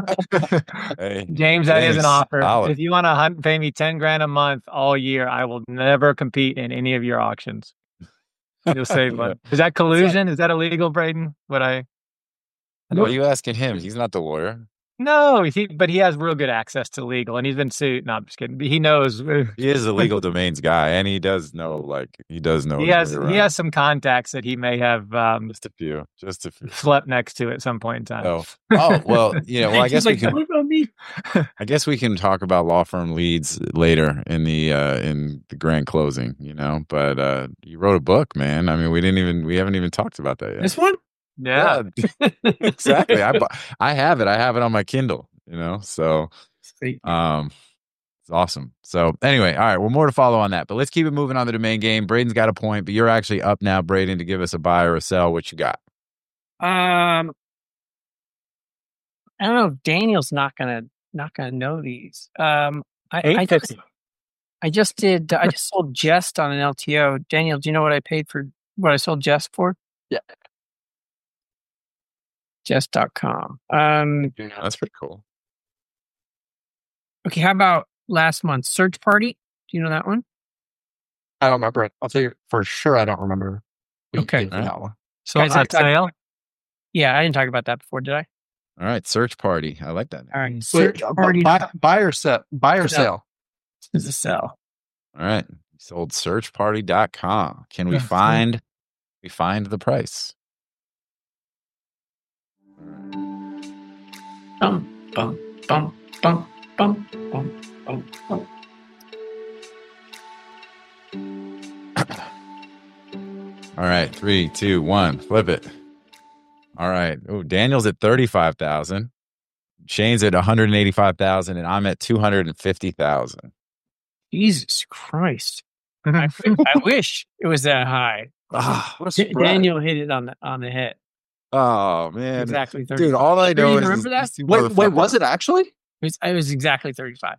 Hey, James, that is James, an offer. solid. If you want to pay me ten grand a month all year, I will never compete in any of your auctions. You'll save Yeah. money. Is that collusion? Is that illegal, Braden? Would I? What are you asking him? He's not the lawyer. No, he, but he has real good access to legal, and he's been sued. No, I'm just kidding. But he knows. He is a legal domains guy, and he does know, like, he does know. He his has way he around. has some contacts that he may have um, Just a few. Just a few. slept next to at some point in time. Oh, oh well, you know, well, I He's guess like, we can. "What about me?" I guess we can talk about law firm leads later in the uh in the grand closing, you know. But uh you wrote a book, man. I mean, we didn't even we haven't even talked about that yet. This one? Yeah. Yeah, exactly. I bu- I have it. I have it on my Kindle, you know. So Sweet. um it's awesome. So anyway, all right, well, more to follow on that. But let's keep it moving on the domain game. Braden's got a point, but you're actually up now, Braden, to give us a buy or a sell. What you got? Um, I don't know if Daniel's not gonna not gonna know these. Um, I I Eight just, fifty. I just did. I just sold Jest on an L T O. Daniel, do you know what I paid for what I sold Jest for? Yeah. Jest dot com. Um, That's pretty cool. okay, how about last month? Search Party. Do you know that one? I don't remember it. I'll tell you for sure. I don't remember. what you Okay. paid for that one. So Guys, I on thought- sale. Yeah, I didn't talk about that before, did I? All right, search party. I like that. All right, Wait, Search uh, Party buy, buy or sell? Buy or Sell. sale? is a sell. All right. You sold search party dot com. Can we Yeah, find we find the price? Bum bum bum bum bum bum bum bum. All right, three, two, one, flip it. All right. Oh, Daniel's at thirty-five thousand. Shane's at one hundred eighty-five thousand, and I'm at two hundred fifty thousand. Jesus Christ! I, I wish it was that high. Ah, What a D- spread. Daniel hit it on the on the head. oh man. Exactly thirty. Dude, all I Do you know is remember that? these two Wait, wait, motherfuckers- was it actually? It was, it was exactly thirty-five.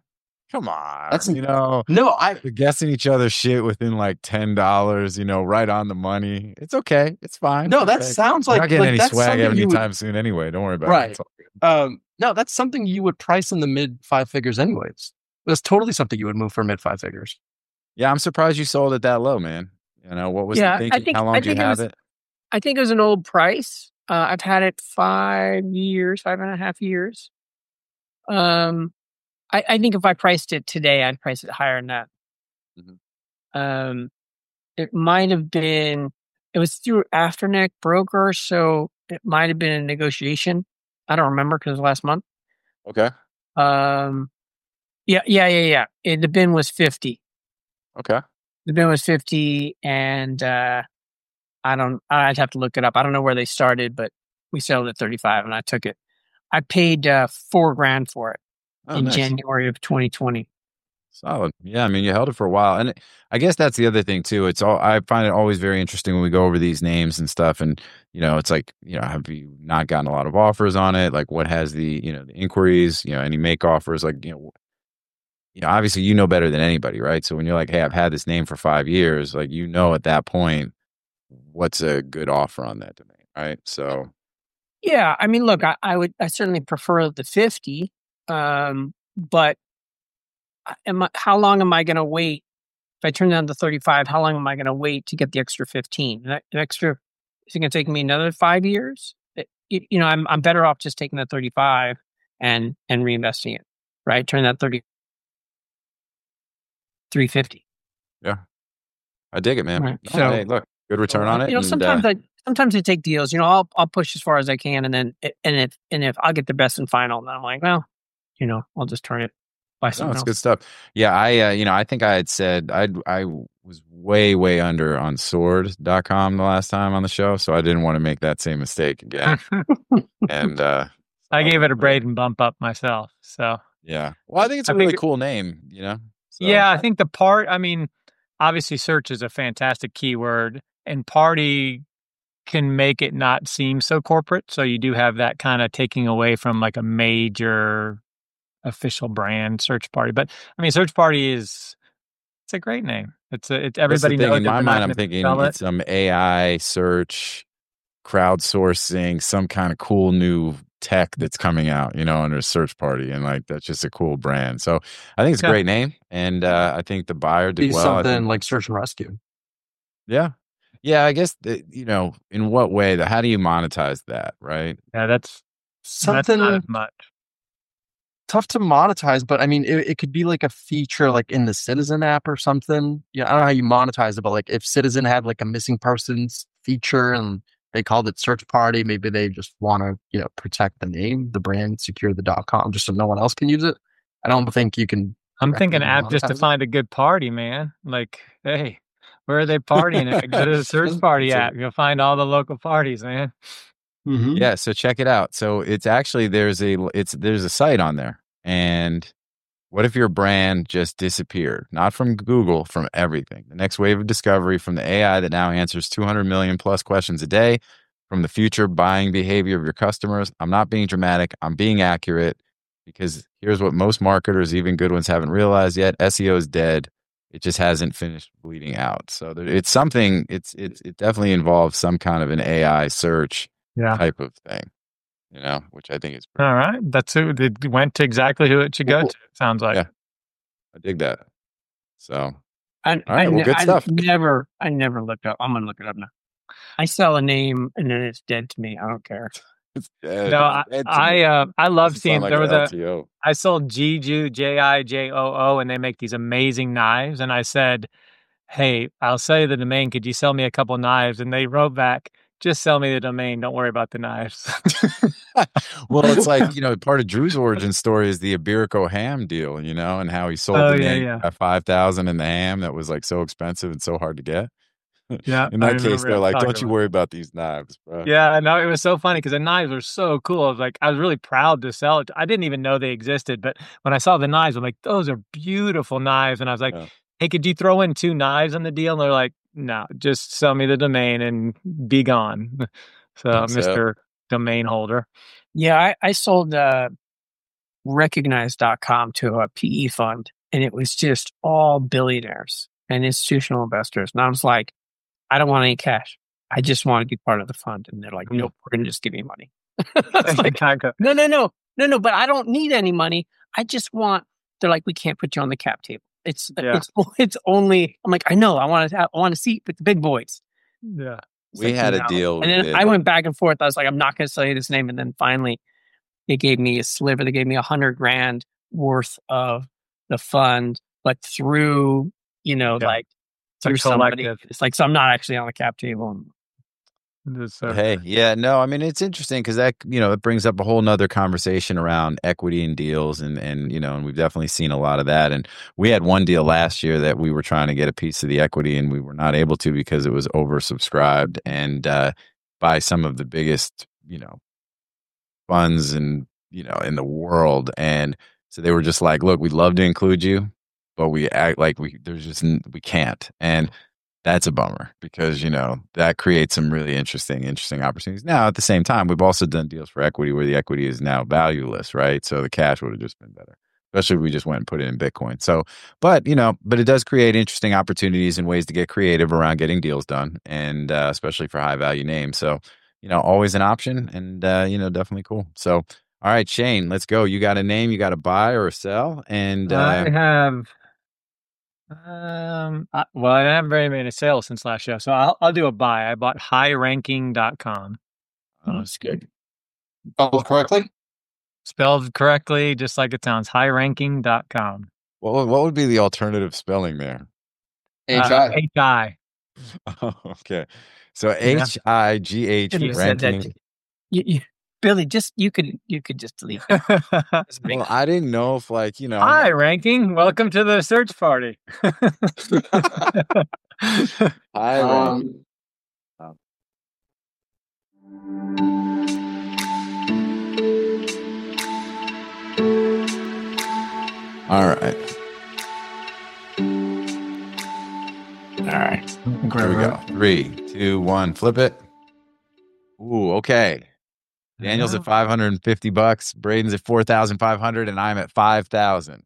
Come on. That's- you know, No, I we're guessing each other's shit within like ten dollars, you know, right on the money. It's okay. It's fine. no, It's that okay. sounds We're like not getting like any that's swag something you would, anytime soon anyway. Don't worry about right. it. It's all good. Um, no, that's something you would price in the mid five figures anyways. That's totally something you would move for mid five figures. Yeah, I'm surprised you sold it that low, man. You know, what was Yeah, I the thinking? think- How long I do you think it have was- it? I think it was an old price. Uh, I've had it five years, five and a half years. Um, I, I think if I priced it today, I'd price it higher than that. Mhm. Um, it might have been, it was through Afterneck broker, so it might have been a negotiation. I don't remember because it was last month. Okay. Um, yeah, yeah, yeah, yeah. It, the bin was fifty. Okay. The bin was fifty, and uh, I don't. I'd have to look it up. I don't know where they started, but we sold at thirty-five, and I took it. I paid uh, four grand for it Oh, in nice. January of twenty twenty. Solid. Yeah, I mean, you held it for a while, and I guess that's the other thing too. It's all I find it always very interesting when we go over these names and stuff, and you know, it's like, you know, have you not gotten a lot of offers on it? Like, what has the you know the inquiries? You know, any make offers? Like, you know, you know, obviously you know better than anybody, right? So when you're like, hey, I've had this name for five years, like you know at that point what's a good offer on that domain, right? So Yeah, I mean, look, I, I would, I certainly prefer the fifty, um, but I- am I, how long am I going to wait? If I turn down to thirty-five, how long am I going to wait to get the extra fifteen? That an extra, is it going to take me another five years? It, you, you know, I'm I'm better off just taking that thirty-five and and reinvesting it, right? Turn that thirty, three fifty. I dig it, man. Right. No, So- hey, look, good return on it. You know, and, sometimes uh, I sometimes I take deals. You know, I'll I'll push as far as I can, and then and if and if I'll get the best and final, then I'm like, well, you know, I'll just turn it by no, something it's else. good stuff. Yeah, I uh, you know, I think I had said I I was way way under on sword dot com the last time on the show, so I didn't want to make that same mistake again. and uh I gave it a Braden bump up myself. So yeah. Well, I think it's a I really think- cool name, you know. So, yeah, I think the part, I mean, obviously search is a fantastic keyword, and party can make it not seem so corporate. So you do have that kind of taking away from like a major official brand, Search Party. But I mean, Search Party is, it's a great name. It's a, it's that's the everybody thing. knows In that my they're not mind, I'm gonna thinking sell it. it's some A I search, crowdsourcing, some kind of cool new tech that's coming out, you know, under Search Party, and like that's just a cool brand. So I think it's a Yeah. great name, and uh, I think the buyer did Be well. I something think- like search and rescue. yeah, yeah. I guess that, you know, in what way? That how do you monetize that, right? Yeah, that's Something that's not as much. tough to monetize, but I mean, it, it could be like a feature like in the Citizen app or something. Yeah, I don't know how you monetize it, but like if Citizen had like a missing persons feature and they called it Search Party, maybe they just want to, you know, protect the name, the brand, secure the dot com, just so no one else can use it. I don't think you can. I'm directly thinking app just to monetize it. find a good party, man. Like, hey, where are they partying at? Go to the Search Party So- app. You'll find all the local parties, man. Mhm. Yeah, so check it out. So it's actually there's a it's there's a site on there. And what if your brand just disappeared? Not from Google, from everything. The next wave of discovery from the A I that now answers two hundred million plus questions a day, from the future buying behavior of your customers. I'm not being dramatic. I'm being accurate, because here's what most marketers, even good ones, haven't realized yet. S E O is dead. It just hasn't finished bleeding out. So there, it's something, it's, it's, it definitely involves some kind of an A I search Yeah. type of thing, you know, which I think is pretty, All right. That's who it went to exactly who it should go Cool. to. Sounds like. Yeah. I dig that. So I, All right, I, well, ne- good I stuff. never, I never looked up. I'm gonna look it up now. I sell a name and then it's dead to me. I don't care. it's dead. No, I, It's dead to I, me. uh, I love Doesn't seeing sound like there an was a, L T O. I sold Jiju, J I J O O, and they make these amazing knives. And I said, hey, I'll sell you the domain. Could you sell me a couple knives? And they wrote back, just sell me the domain. Don't worry about the knives. Well, it's like, you know, part of Drew's origin story is the Iberico ham deal, you know, and how he sold Oh, the yeah, name yeah. at five thousand in the ham that was like so expensive and so hard to get. Yeah. In I that case, remember they're him like, talking don't you about- worry about these knives, bro. Yeah, I know. It was so funny because the knives were so cool. I was like, I was really proud to sell it. I didn't even know they existed, but when I saw the knives, I'm like, those are beautiful knives. And I was like, Yeah. hey, could you throw in two knives on the deal? And they're like, no, just sell me the domain and be gone. So, That's it. Mister Domain Holder. Yeah, I, I sold uh, recognize dot com to a P E fund, and it was just all billionaires and institutional investors. And I was like, I don't want any cash. I just want to be part of the fund. And they're like, nope, we're going to just give you money. It's like, no, no, no, no, no, but I don't need any money. I just want, they're like, we can't put you on the cap table. It's, yeah. it's, it's only, I'm like, I know, I want to have, I want to seat with the big boys. Yeah. It's we like, had a know. deal. And then with, I went back and forth. I was like, I'm not going to say this name. And then finally they gave me a sliver. They gave me a hundred grand worth of the fund, but through, you know, yeah. like through somebody. It's like, so I'm not actually on the cap table. So, hey, yeah, no, I mean, it's interesting because that, you know, it brings up a whole nother conversation around equity and deals. And, and, you know, and we've definitely seen a lot of that. And we had one deal last year that we were trying to get a piece of the equity and we were not able to because it was oversubscribed and uh, by some of the biggest, you know, funds and, you know, in the world. And so they were just like, look, we'd love to include you, but we act like we, there's just, we can't. And that's a bummer because, you know, that creates some really interesting, interesting opportunities. Now, at the same time, we've also done deals for equity where the equity is now valueless, right? So the cash would have just been better, especially if we just went and put it in Bitcoin. So, but, you know, but it does create interesting opportunities and ways to get creative around getting deals done, and uh, especially for high value names. So, you know, always an option and, uh, you know, definitely cool. So, all right, Shane, let's go. You got a name, you got to buy or sell. And uh, I have... Um. I, well, I haven't very many sales since last show, so I'll I'll do a buy. I bought high ranking dot com. Oh, that's good. Spelled correctly. Spelled correctly, just like it sounds. high ranking dot com. What what would be the alternative spelling there? H I. Uh, H I. Oh, okay. So H I G H ranking. You, you, Billy, just you could you could just delete it. Well, I didn't know if, like, you know. Hi, ranking. Welcome to the search party. Hi, um, um, all right. All right. Here we go. Three, two, one. Flip it. Ooh, okay. Daniel's at five hundred fifty bucks. Braden's at four thousand five hundred, and I'm at five thousand.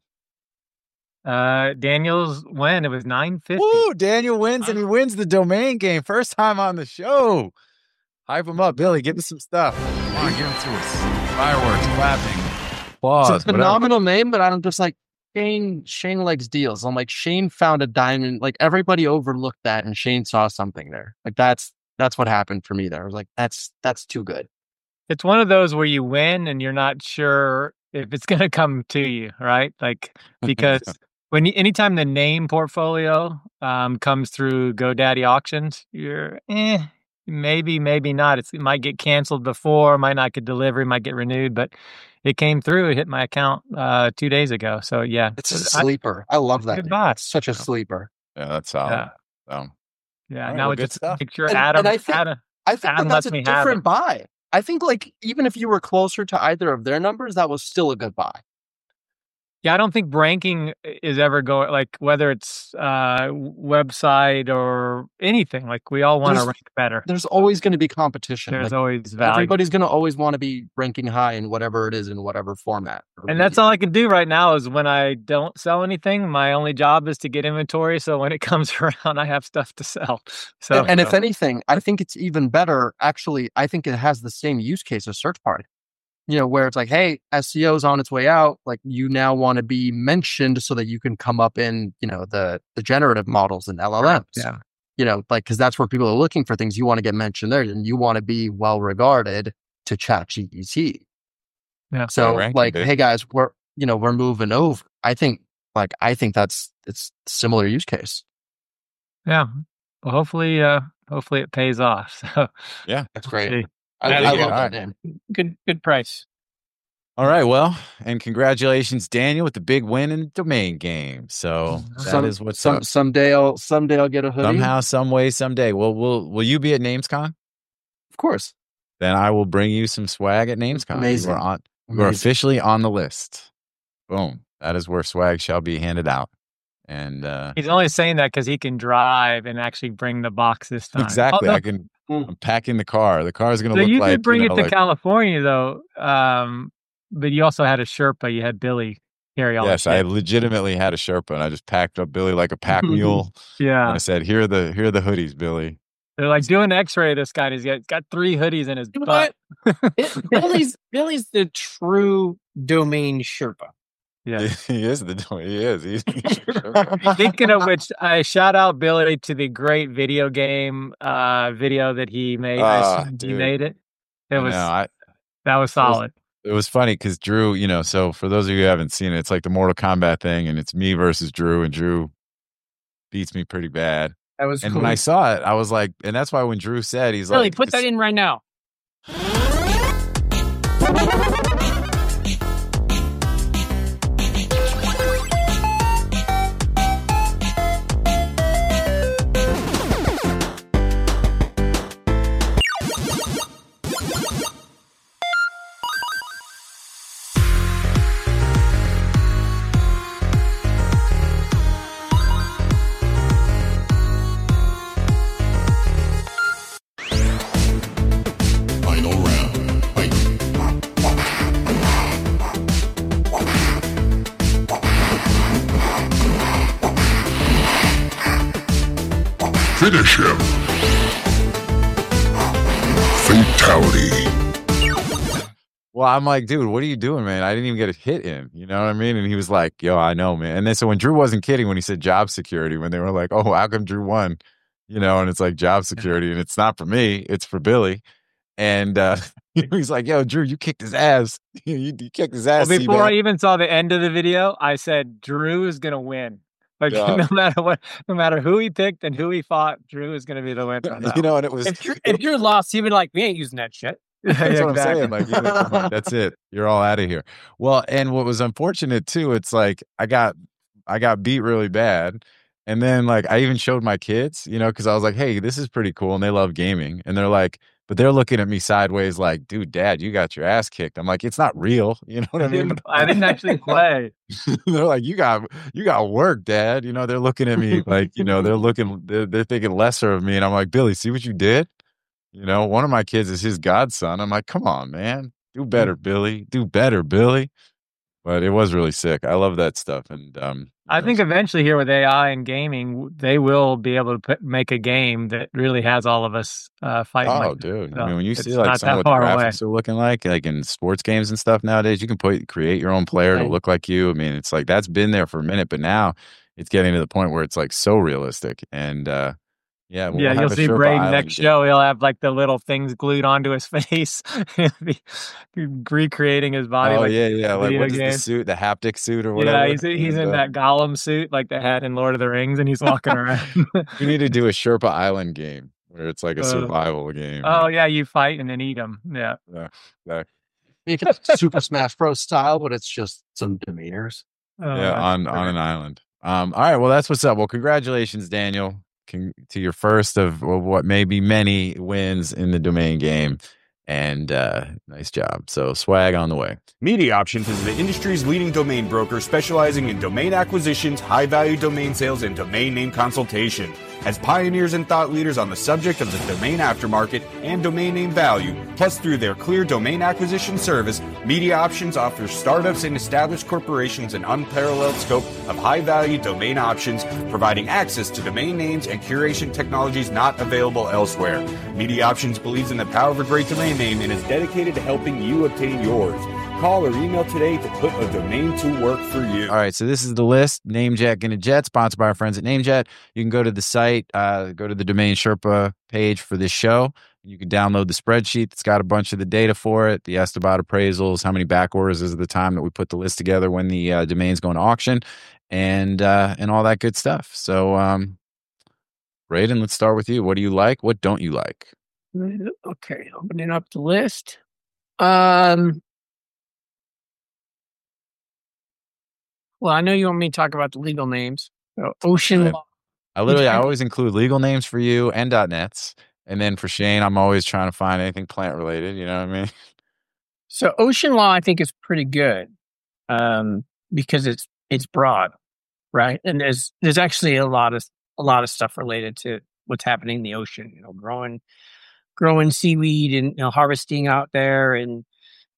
Uh, Daniel's win. It was nine fifty. Woo! Daniel wins, and he wins the domain game. First time on the show. Hype him up, Billy. Give us some stuff. Come on, give it to us. Fireworks, clapping, applause. It's a phenomenal whatever. name, but I'm just like, Shane. Shane likes deals. I'm like, Shane found a diamond. Like, everybody overlooked that, and Shane saw something there. Like, that's that's what happened for me there. I was like, that's that's too good. It's one of those where you win and you're not sure if it's going to come to you, right? Like, because when you, anytime the name portfolio um, comes through GoDaddy auctions, you're eh, maybe, maybe not. It's, it might get canceled before, might not get delivered, might get renewed, but it came through. It hit my account uh, two days ago. So yeah, it's a sleeper. I, I love that. It's such a sleeper. Yeah, that's solid. Yeah. So, yeah. right, Now well, it's just stuff. make sure and, Adam. And I think, Adam, I think Adam that that's lets a me have different it. buy. I think, like, even if you were closer to either of their numbers, that was still a good buy. Yeah, I don't think ranking is ever going, like, whether it's uh website or anything. Like, we all want to rank better. There's always going to be competition. There's like, always value. Everybody's going to always want to be ranking high in whatever it is, in whatever format. And that's all I can do right now is when I don't sell anything, my only job is to get inventory. So when it comes around, I have stuff to sell. So, and, and if anything, I think it's even better. Actually, I think it has the same use case as Search Party. You know, where it's like, hey, S E O's on its way out. Like, you now want to be mentioned so that you can come up in, you know, the the generative models and L L Ms. Yeah. You know, like, because that's where people are looking for things. You want to get mentioned there, and you want to be well regarded to ChatGPT. Yeah. So, ranking, like, dude. hey guys, we're you know we're moving over. I think, like, I think that's it's similar use case. Yeah. Well, hopefully, uh, hopefully it pays off. So Yeah, that's great. see. I, I Yeah, love all that right. name. Good good price. All right, well, and congratulations, Daniel, with the big win in the domain game. So that Some, is what's some up. someday I'll someday I'll get a hoodie. Somehow, some way, someday. Well, will will you be at NamesCon? Of course. Then I will bring you some swag at NamesCon. Amazing. You are on. You are Amazing. officially on the list. Boom. That is where swag shall be handed out. And uh, He's only saying that because he can drive and actually bring the box this time. exactly, Although, I can. I'm packing the car. The car is going to so look you like. could bring you know, it to like, California though, um, but you also had a Sherpa. You had Billy carry all Yes, the I shit. legitimately had a Sherpa, and I just packed up Billy like a pack mule. And Yeah. I said, "Here are the here are the hoodies, Billy." They're like, do an X-ray of this guy. He's got, he's got three hoodies in his You know butt. It- Billy's Billy's the true domain Sherpa. Yeah. he is the he is. He's, Speaking of which, I shout out Billy to the great video game uh, video that he made. I Ah, assume he dude. made it. It I was know, I, that was solid. it was funny because Drew, you know, so for those of you who haven't seen it, it's like the Mortal Kombat thing, and it's me versus Drew, and Drew beats me pretty bad. That was And cool. when I saw it, I was like, and that's why when Drew said, he's Billy, like, put that in right now. Final round. Fight. Finish him. Fatality. well, I'm like, dude, what are you doing, man? I didn't even get a hit in. You know what I mean? And he was like, yo, I know, man. And then so when Drew wasn't kidding when he said job security, when they were like, oh, how come Drew won? You know, and it's like job security, and it's not for me, it's for Billy. And uh, he's like, yo, Drew, you kicked his ass. you, you kicked his Well, ass. before I Seabass. even saw the end of the video, I said Drew is gonna win. Like Yeah. no matter what, no matter who he picked and who he fought, Drew is gonna be the winner. on that You know, and it was If you're if you're lost, you'd be like, we ain't using that shit. one. That's Yeah, what exactly. I'm saying. Like, you know, come on, that's it. You're all out of here. Well, and what was unfortunate too, it's like I got I got beat really bad. And then like I even showed my kids, you know, because I was like, hey, this is pretty cool. And they love gaming. And they're like, but they're looking at me sideways like, dude, dad, you got your ass kicked. I'm like, it's not real. You know what I I mean? didn't, I didn't actually play. They're like, you got you got work, dad. You know, they're looking at me like, you know, they're looking, they're, they're thinking lesser of me. And I'm like, Billy, see what you did? You know, one of my kids is his godson. I'm like, come on, man. Do better, Billy. Do better, Billy. But it was really sick. I love that stuff. And um, I know, think eventually here with A I and gaming, w- they will be able to put, make a game that really has all of us uh, fighting. Oh, like that. dude. So I mean, when you it's see like not some of that what the far away. graphics are looking like, like in sports games and stuff nowadays, you can put create your own player to Right. look like you. I mean, it's like that's been there for a minute, but now it's getting to the point where it's like so realistic. And uh, yeah, we'll Yeah, have you'll a see Sherpa Braden Island next game. show. He'll have like the little things glued onto his face, He'll be recreating his body. Oh like yeah, yeah. Like video what is the game. suit? The haptic suit or whatever. Yeah, he's he's And, in uh, that Gollum suit like they had in Lord of the Rings, and he's walking around. We need to do a Sherpa Island game where it's like a Uh, survival game. Oh yeah, you fight and then eat them. Yeah. Yeah, exactly. Make it Super Smash Bros. Style, but it's just some demeanors. Oh, yeah, that's on on perfect. an island. Um, all right, well, that's what's up. Well, congratulations, Daniel, Con- to your first of of what may be many wins in the domain game, and uh, nice job. So, swag on the way. Media Options is the industry's leading domain broker specializing in domain acquisitions, high-value domain sales, and domain name consultation. As pioneers and thought leaders on the subject of the domain aftermarket and domain name value, plus through their clear domain acquisition service, Media Options offers startups and established corporations an unparalleled scope of high-value domain options, providing access to domain names and curation technologies not available elsewhere. Media Options believes in the power of a great domain name and is dedicated to helping you obtain yours. Call or email today to put a domain to work for you. All right, so this is the list. Namejet Gonna Jet, sponsored by our friends at Namejet. You can go to the site, uh, go to the Domain Sherpa page for this show. You can download the spreadsheet that's got a bunch of the data for it, the Esterbot appraisals, how many back orders is the time that we put the list together when the uh, domain's going to auction, and uh, and all that good stuff. So, um, Braden, let's start with you. What do you like? What don't you like? Okay, opening up the list. Um, well, I know you want me to talk about the legal names. So Ocean Right. Law. I literally, I always include legal names for you and .nets, and then for Shane, I'm always trying to find anything plant related. You know what I mean? So Ocean Law, I think, is pretty good um, because it's it's broad, right? And there's there's actually a lot of a lot of stuff related to what's happening in the ocean. You know, growing growing seaweed and you know, harvesting out there, and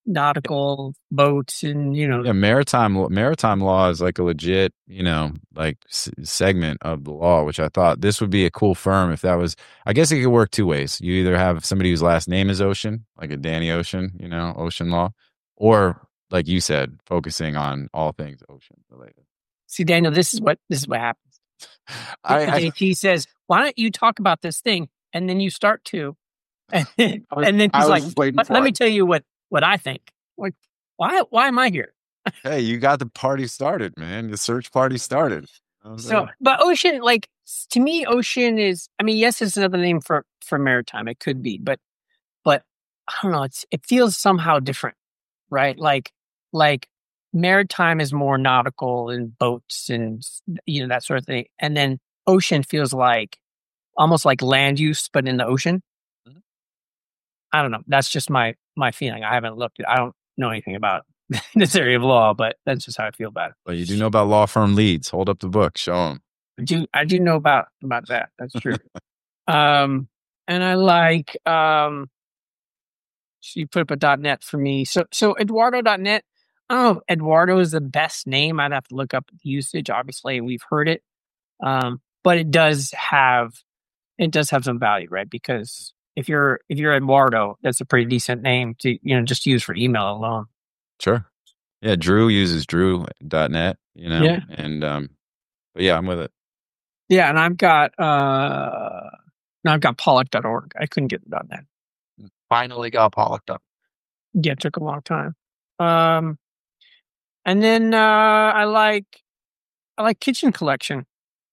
nautical boats and, you know. Yeah, maritime maritime law is like a legit, you know, like s- segment of the law, which I thought this would be a cool firm if that was. I guess it could work two ways. You either have somebody whose last name is Ocean, like a Danny Ocean, you know, ocean law, or like you said, focusing on all things ocean related. See, Daniel, this is what this is what happens. I, I J T says, "Why don't you talk about this thing?" And then you start to, and then, I was- and then I he's was like, just waiting "Let, for let me it. tell you what what I think. Like, why why am I here?" hey, you got the party started, man. The search party started. You know what I'm So, saying? but ocean, like s- to me, ocean is. I mean, yes, it's another name for for maritime. It could be, but but I don't know. It's it feels somehow different, right? Like like maritime is more nautical and boats and you know that sort of thing, and then ocean feels like almost like land use, but in the ocean. Mhm. I don't know. That's just my my feeling. I haven't looked. I don't know anything about this area of law, but that's just how I feel about it. But you do know about law firm leads. Hold up the book. Show them. I do I do know about about that. That's true. um, and I like um. So you put up a .net for me. So so Eduardo dot net. I don't know if Eduardo is the best name. I'd have to look up the usage. Obviously, we've heard it, um, but it does have it does have some value, right? Because if you're if you're Eduardo, that's a pretty decent name to you know just use for email alone. Sure. Yeah, Drew uses drew dot net, you know, Yeah. and um, but yeah, I'm with it. Yeah, and I've got uh, now I've got Pollock dot org. I couldn't get the .net. Finally got pollocked up. Yeah, it took a long time. Um, and then uh, I like I like Kitchen Collection.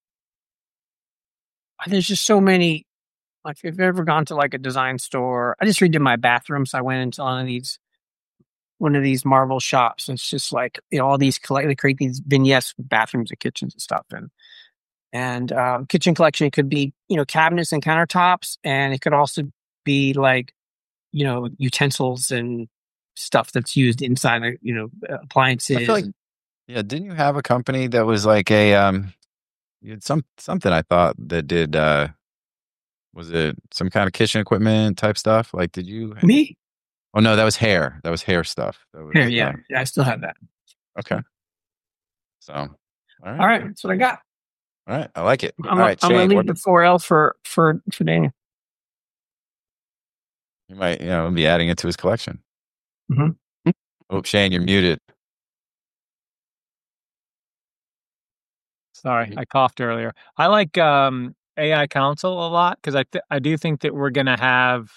There's just so many. Like, if you've ever gone to like a design store, I just redid my bathroom, so I went into one of these one of these Marvel shops. And it's just like you know all these collect they create these vignettes with bathrooms and kitchens and stuff. And and um, Kitchen Collection could be you know cabinets and countertops, and it could also be like you know utensils and stuff that's used inside of, you know appliances. I feel like, yeah, didn't you have a company that was like a um, you had some something I thought that did uh, was it some kind of kitchen equipment type stuff? Like, did you? Me? Oh no, that was hair. That was hair stuff. That was, Here, yeah, uh, yeah, I still have that. okay. So, all right, All right, that's what I got. all right, I like it. I'm, all gonna- right, I'm gonna Shane, leave what- the four L for for for Daniel. you might, you know, be adding it to his collection. Mhm. Oh, Shane, you're muted. Sorry, I coughed earlier. I like um, A I Counsel a lot because I th- I do think that we're going to have.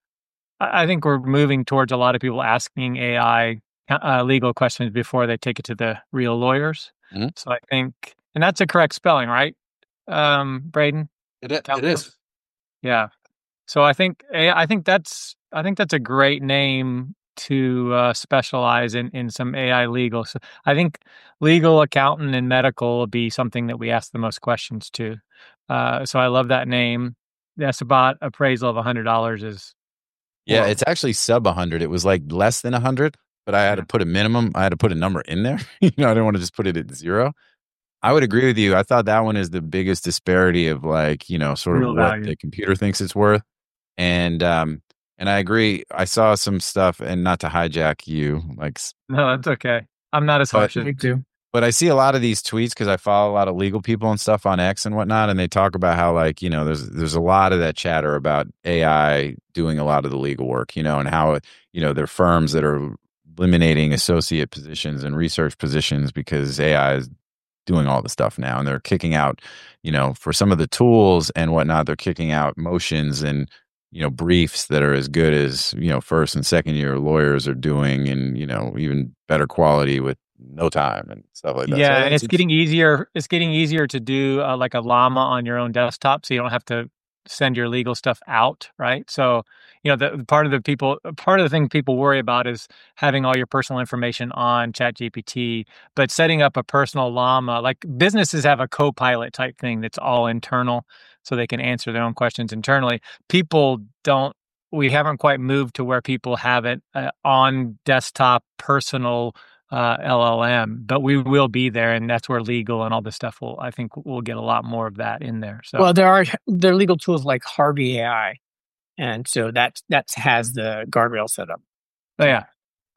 I I think we're moving towards a lot of people asking A I uh, legal questions before they take it to the real lawyers. Mhm. So I think, and that's a correct spelling, right, um, Braden? It, i- it Counsel? is. Yeah. So I think A I I think that's I think that's a great name to uh, specialize in in some A I legal. So I think legal, accountant, and medical will be something that we ask the most questions to. Uh, so I love that name. That's about appraisal of a hundred dollars is. Yeah, Well- it's actually sub one hundred. It was like less than one hundred, but I had to put a minimum. I had to put a number in there. you know, I didn't want to just put it at zero. I would agree with you. I thought that one is the biggest disparity of like, you know, sort Real of what value. the computer thinks it's worth. And um and I agree. I saw some stuff, and not to hijack you, like s- No, that's okay. I'm not as But- harsh as Me too. but I see a lot of these tweets because I follow a lot of legal people and stuff on X and whatnot, and they talk about how like you know there's there's a lot of that chatter about A I doing a lot of the legal work, you know, and how you know there are firms that are eliminating associate positions and research positions because A I is doing all the stuff now, and they're kicking out, you know, for some of the tools and whatnot, they're kicking out motions and you know briefs that are as good as you know first and second year lawyers are doing, and you know even better quality with no time and stuff like that. So Yeah, and it's- it's getting easier. It's getting easier to do uh, like a llama on your own desktop, so you don't have to send your legal stuff out, right? So, you know, the, the part of the people, part of the thing people worry about is having all your personal information on ChatGPT, but setting up a personal llama, like businesses have a co-pilot type thing that's all internal, so they can answer their own questions internally. People don't. We haven't quite moved to where people have it uh, on desktop personal uh, L L M, but we will be there, and that's where legal and all this stuff will. I think we'll get a lot more of that in there. So, Well, there are there are legal tools like Harvey A I, and so that that has the guardrail set up. but yeah,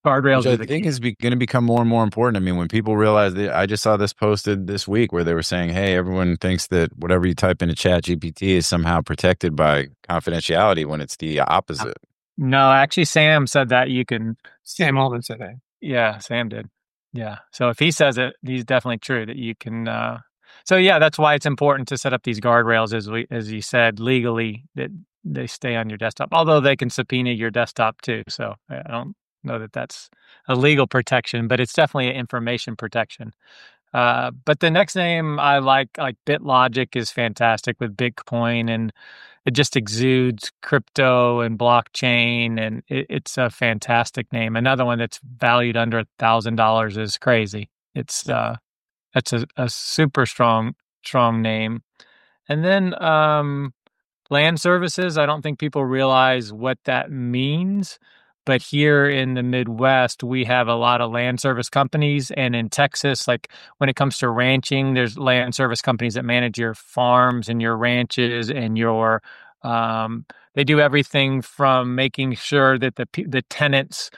Guardrails Which are I the think key. is be, going to become more and more important. I mean, when people realize that, I just saw this posted this week where they were saying, hey, everyone thinks that whatever you type into Chat G P T is somehow protected by confidentiality when it's the opposite. No, actually, Sam said that you can. Sam Altman said that. Yeah, Sam did. Yeah. So if he says it, he's definitely true that you can. Uh, so yeah, that's why it's important to set up these guardrails, as we, as you said, legally that they stay on your desktop. Although they can subpoena your desktop too. So I don't know that that's a legal protection, but it's definitely an information protection. Uh, but the next name I like, like BitLogic, is fantastic with Bitcoin, and it just exudes crypto and blockchain, and it, it's a fantastic name. Another one that's valued under a thousand dollars is crazy. It's uh, that's a, a super strong strong name. And then um, land services. I don't think people realize what that means. But here in the Midwest, we have a lot of land service companies. And in Texas, like when it comes to ranching, there's land service companies that manage your farms and your ranches and your, um, they do everything from making sure that the the tenants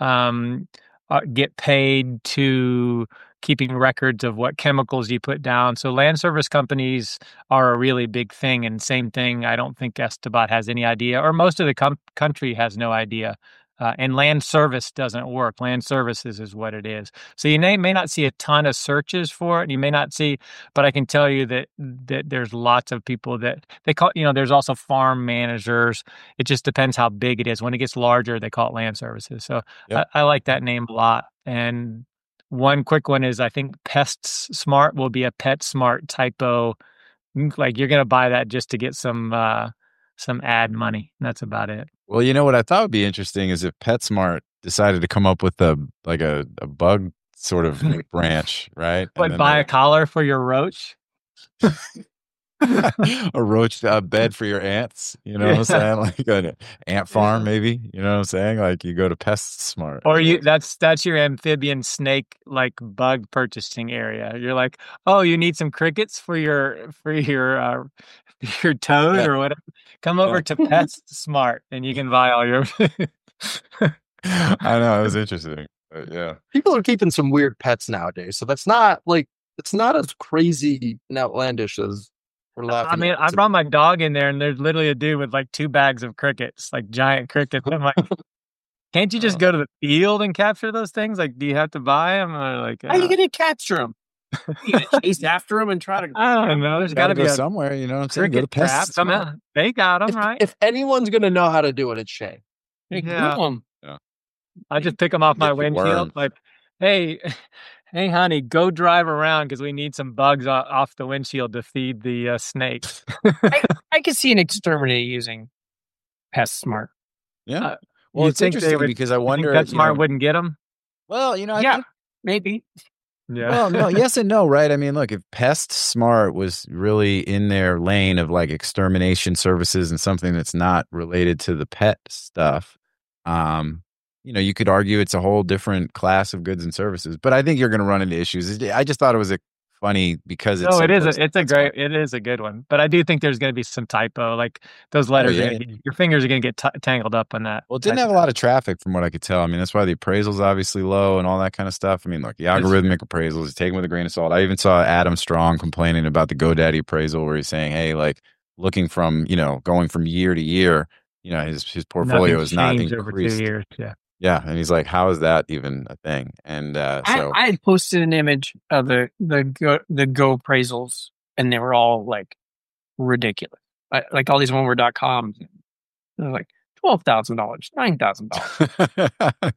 um, uh, get paid to keeping records of what chemicals you put down. So land service companies are a really big thing. And same thing, I don't think Estebat has any idea, or most of the com- country has no idea. Uh, and land service doesn't work. Land services is what it is. So you may, may not see a ton of searches for it. You may not see, but I can tell you that that there's lots of people that they call, you know, there's also farm managers. It just depends how big it is. When it gets larger, they call it land services. So Yep. I, I like that name a lot. And one quick one is, I think Pests Smart will be a PetSmart typo. Like you're going to buy that just to get some uh, some ad money. That's about it. Well, you know what I thought would be interesting is if PetSmart decided to come up with a like a, a bug sort of branch, right? But buy a collar for your roach. a roach uh, bed for your ants, you know what I'm saying? Like an ant farm, maybe. You know what I'm saying? Like you go to PestSmart, or you that's that's your amphibian snake like bug purchasing area. You're like, oh, you need some crickets for your for your uh, your toad yeah. or whatever. Come over yeah. to PetSmart and you can buy all your. I know, it was interesting. But yeah, people are keeping some weird pets nowadays, so that's not like it's not as crazy and outlandish as. I mean, I brought my dog in there, and there's literally a dude with like two bags of crickets, like giant crickets. I'm like, can't you just go to the field and capture those things? Like, do you have to buy them? Or like, how uh, are you going to capture them? You gonna chase after them and try to? I don't know. There's got to go be a somewhere. You know what I'm saying? Go to pest. Somehow they got them if, right. If anyone's going to know how to do it, it's Shay. Yeah. Them. yeah. I just pick them off my windshield. Like, hey. Hey, honey, go drive around because we need some bugs off the windshield to feed the uh, snakes. I, I can see an exterminator using PestSmart. Yeah. Uh, well, it's think interesting would, because I wonder. PetSmart you know, wouldn't get them? Well, you know, I yeah, think, maybe. Yeah. Well, no, yes and no, right? I mean, look, if PestSmart was really in their lane of like extermination services and something that's not related to the pet stuff, um, you know, you could argue it's a whole different class of goods and services, but I think you're going to run into issues. I just thought it was a funny because it's no, so it is a, it's a great smart. it is a good one, but I do think there's going to be some typo, like those letters. Oh, yeah. Are gonna, your fingers are going to get t- tangled up on that. Well, it didn't have a lot of traffic from what I could tell. I mean, that's why the appraisal's obviously low and all that kind of stuff. I mean, look, the algorithmic appraisals, you take them with a grain of salt. I even saw Adam Strong complaining about the GoDaddy appraisal where he's saying, hey, like looking from, you know, going from year to year, you know, his his portfolio Nothing's is not changed increased. over two years. Yeah. Yeah, and he's like, "How is that even a thing?" And uh, so I, I had posted an image of the the Go, the Go appraisals, and they were all like ridiculous, I, like all these one word dot coms. They're like twelve thousand dollars, nine thousand dollars.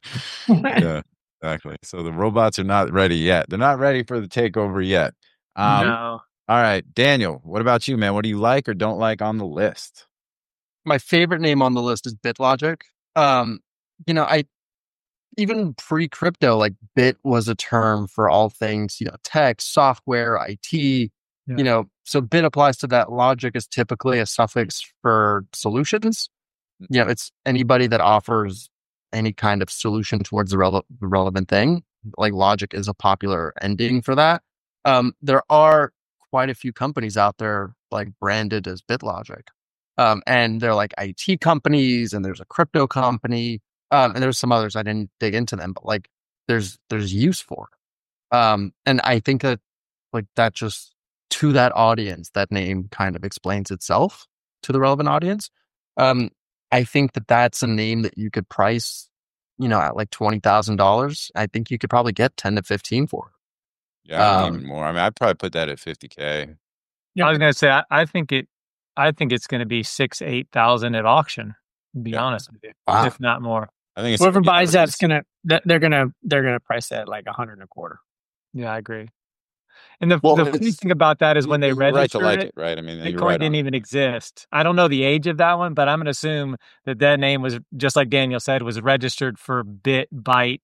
Yeah, exactly. So the robots are not ready yet. They're not ready for the takeover yet. Um, no. All right, Daniel. What about you, man? What do you like or don't like on the list? My favorite name on the list is BitLogic. Um, you know, I. Even pre-crypto, like bit was a term for all things, you know, tech, software, I T, yeah. you know, so bit applies to that. Logic is typically a suffix for solutions. You know, it's anybody that offers any kind of solution towards the rele- relevant thing. Like logic is a popular ending for that. Um, there are quite a few companies out there like branded as BitLogic. Um, and they're like I T companies and there's a crypto company. Um, and there's some others I didn't dig into them, but like there's there's use for it. Um, and I think that like that just to that audience, that name kind of explains itself to the relevant audience. Um, I think that that's a name that you could price, you know, at like twenty thousand dollars. I think you could probably get ten to fifteen for it. Yeah, I Um, even more. I mean, I'd probably put that at fifty K. I was gonna say I, I think it I think it's gonna be six, eight thousand at auction, to be Yeah. honest with you. Wow. If not more. I think it's Whoever yeah, buys that's it's- gonna that they're gonna they're gonna price that at like a hundred and a quarter. Yeah, I agree. And the, Well, the funny it's- thing about that is when they you're right to registered like it, it, right? I mean, you're Bitcoin right on didn't it. even exist. I don't know the age of that one, but I'm going to assume that that name was, just like Daniel said, was registered for Bit, Byte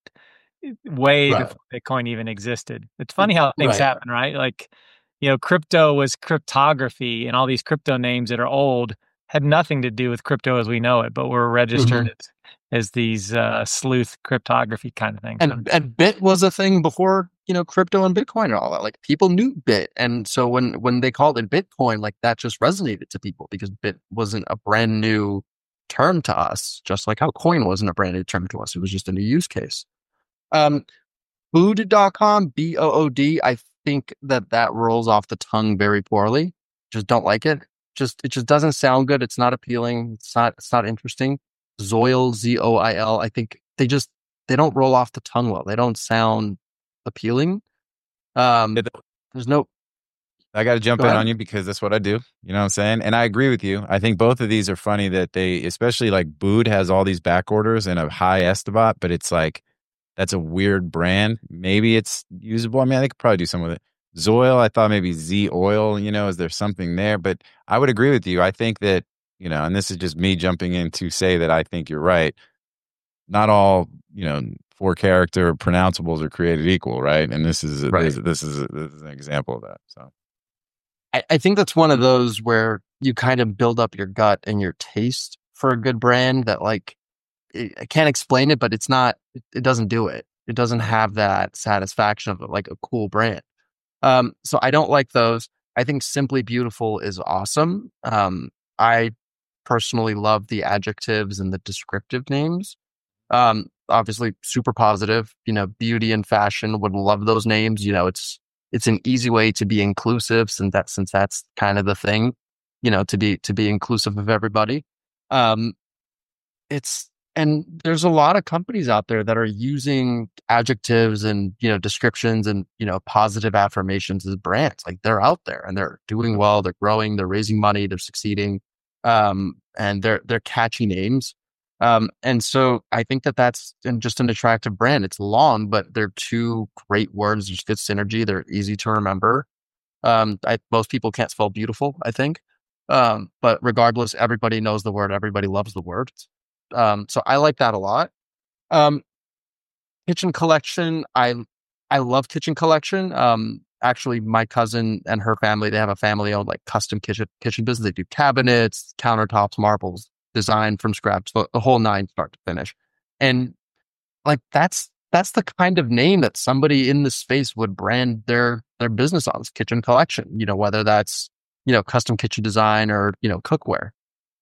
way Right. before Bitcoin even existed. It's funny how things Right. happen, right? Like, you know, crypto was cryptography, and all these crypto names that are old had nothing to do with crypto as we know it, but were registered Mm-hmm. as, as these uh, sleuth cryptography kind of things. and and Bit was a thing before, you know, crypto and Bitcoin and all that. Like people knew Bit, and so when when they called it Bitcoin, like that just resonated to people because Bit wasn't a brand new term to us, just like how coin wasn't a brand new term to us. It was just a new use case. Um, Bood dot com, B O O D. I think that that rolls off the tongue very poorly. Just don't like it. Just it just doesn't sound good. It's not appealing. It's not it's not interesting. Zoil, Z O I L. I think they just they don't roll off the tongue well. They don't sound appealing. Um, Yeah, there's no. I got to jump Go in ahead. on you because that's what I do. You know what I'm saying? And I agree with you. I think both of these are funny that they, especially like Bood has all these back orders and a high Esterbot, but it's like, that's a weird brand. Maybe it's usable. I mean, I could probably do some with it. Zoil, I thought maybe Z Oil, you know, is there something there? But I would agree with you. I think that, you know, and this is just me jumping in to say that I think you're right. Not all, you know, four character pronounceables are created equal, right? And this is, Right. this, this is this is an example of that. So. I, I think that's one of those where you kind of build up your gut and your taste for a good brand that like it, I can't explain it, but it's not. It, it doesn't do it. It doesn't have that satisfaction of like a cool brand. Um, so I don't like those. I think Simply Beautiful is awesome. Um, I personally love the adjectives and the descriptive names. Um, obviously super positive, you know, beauty and fashion would love those names. You know, it's, it's an easy way to be inclusive since that, since that's kind of the thing, you know, to be, to be inclusive of everybody. Um, it's, and there's a lot of companies out there that are using adjectives and, you know, descriptions and, you know, positive affirmations as brands. Like they're out there and they're doing well, they're growing, they're raising money, they're succeeding. Um, and they're, they're catchy names. Um, and so I think that that's just an attractive brand. It's long, but they're two great words. There's good synergy. They're easy to remember. Um, I, most people can't spell beautiful, I think. Um, but regardless, everybody knows the word. Everybody loves the word. Um, so I like that a lot. Um, Kitchen Collection. I, I love Kitchen Collection. Um, actually my cousin and her family, they have a family owned like custom kitchen, kitchen business. They do cabinets, countertops, marbles, designed from scratch, the, the whole nine start to finish. And like, that's, that's the kind of name that somebody in the space would brand their, their business on, Kitchen Collection, you know, whether that's, you know, custom kitchen design or, you know, cookware.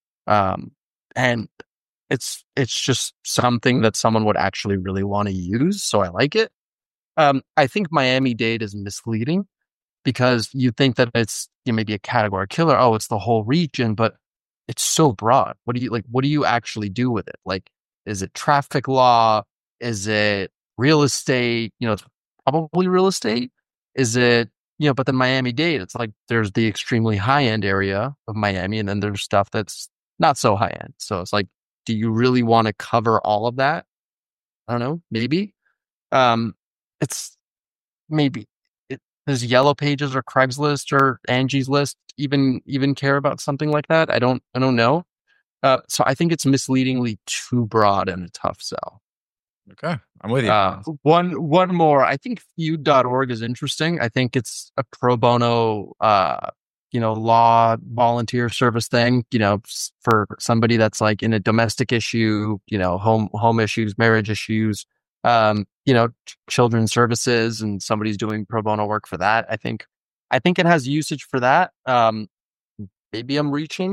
Um, and it's, it's just something that someone would actually really want to use. So I like it. Um, I think Miami-Dade is misleading because you think that it's, you know, maybe a category killer. Oh, it's the whole region, but it's so broad. What do you like? What do you actually do with it? Like, is it traffic law? Is it real estate? You know, it's probably real estate. Is it, you know, but then Miami-Dade, it's like there's the extremely high end area of Miami, and then there's stuff that's not so high end. So it's like, do you really want to cover all of that? I don't know. Maybe. Um, it's maybe. It, does Yellow Pages or Craigslist or Angie's List even even care about something like that? I don't. I don't know. Uh, so I think it's misleadingly too broad and a tough sell. Okay, I'm with you. Uh, one one more. I think feud dot org is interesting. I think it's a pro bono, uh, you know, law volunteer service thing. You know, for somebody that's like in a domestic issue, you know, home home issues, marriage issues, um, you know, ch- children's services, and somebody's doing pro bono work for that. I think, I think it has usage for that. Um, maybe I'm reaching.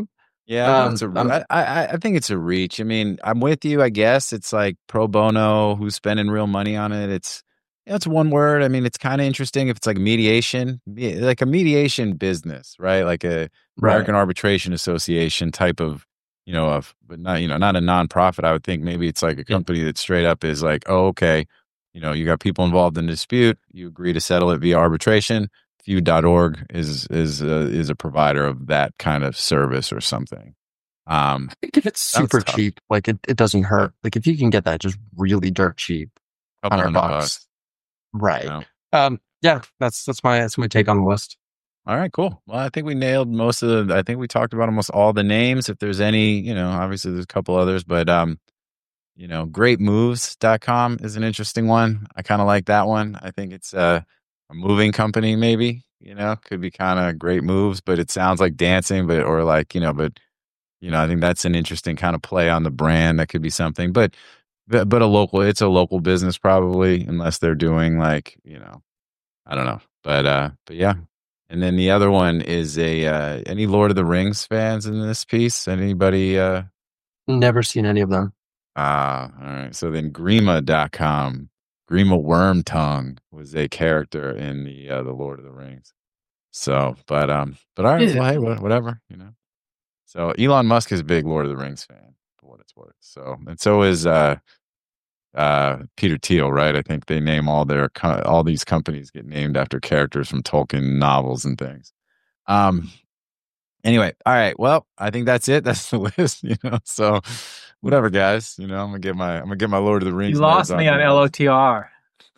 Yeah, I think, Um, it's a, I'm- I, I, I think it's a reach. I mean, I'm with you. I guess it's like pro bono. Who's spending real money on it? It's yeah, it's one word. I mean, it's kind of interesting if it's like mediation, me- like a mediation business, right? Like a American Arbitration Association type of, you know, of but not you know not a nonprofit. I would think maybe it's like a Yeah. company that straight up is like, oh, okay, you know, you got people involved in a dispute. You agree to settle it via arbitration. feud dot org is is uh, is a provider of that kind of service or something. Um, I think if it's Sounds super tough. cheap, like it, it doesn't hurt. Like if you can get that just really dirt cheap, couple hundred hundred bucks, bucks. right? You know? Um, yeah, that's that's my that's my take on the list. All right, cool. Well, I think we nailed most of the. I think we talked about almost all the names. If there's any, you know, obviously there's a couple others, but um, you know, great moves dot com is an interesting one. I kind of like that one. I think it's uh, a moving company, maybe. You know, could be kind of great moves, but it sounds like dancing, but or like you know, but you know, I think that's an interesting kind of play on the brand. That could be something, but but, but a local. It's a local business probably, unless they're doing like you know, I don't know, but uh, but yeah. And then the other one is a uh, any Lord of the Rings fans in this piece? Anybody? Uh, Never seen any of them. ah, all right. So then Grima dot com, Grima Wormtongue was a character in the uh, the Lord of the Rings. So, but um, but all right, Is it? well, hey, wha- whatever, you know. So Elon Musk is a big Lord of the Rings fan, for what it's worth. So and so is uh uh Peter Thiel, right? I think they name all their co- all these companies get named after characters from Tolkien novels and things. Um. Anyway, all right. Well, I think that's it. That's the list. You know. So, whatever, guys. You know, I'm gonna get my I'm gonna get my Lord of the Rings. You lost nerds me on here. L O T R.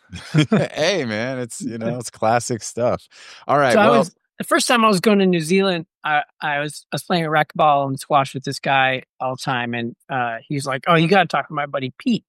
Hey, man, it's you know it's classic stuff. All right. So I well, was the first time I was going to New Zealand. I, I was I was playing racquetball and squash with this guy all the time, and uh, he's like, "Oh, you got to talk to my buddy Pete.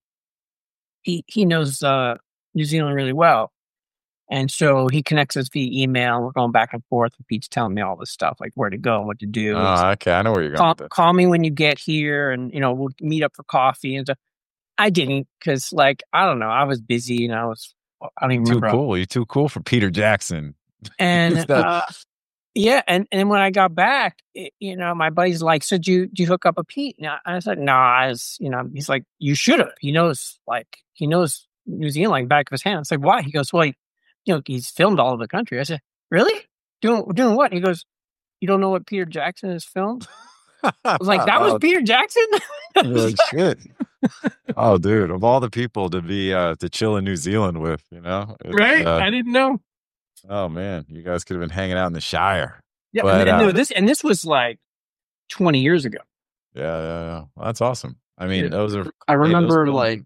He he knows uh, New Zealand really well." And so he connects us via email. We're going back and forth. And Pete's telling me all this stuff, like where to go and what to do. oh, okay. I know where you're going. call, With this. call me when you get here, and you know we'll meet up for coffee and stuff. I didn't because, like, I don't know, I was busy and I was I don't even Too remember. cool. You're too cool for Peter Jackson. And Is that- uh, yeah, and and when I got back, it, you know, my buddy's like, "So did you did you hook up a Pete?" And I, I said, "No, I was, you know." He's like, "You should have. He knows, like, he knows New Zealand like the back of his hand." It's like, "Why?" He goes, "Well, he, you know, he's filmed all over the country." I said, "Really? Doing doing what?" He goes, "You don't know what Peter Jackson has filmed?" I was like, "That was oh, Peter Jackson." oh, shit. Oh, dude! Of all the people to be uh, to chill in New Zealand with, you know, it's, Right? uh, I didn't know. oh man, you guys could have been hanging out in the Shire. Yeah, But, and, and uh, no, this and this was like twenty years ago. Yeah, yeah, yeah. Well, that's awesome. I mean, Yeah. those are. I those remember films- like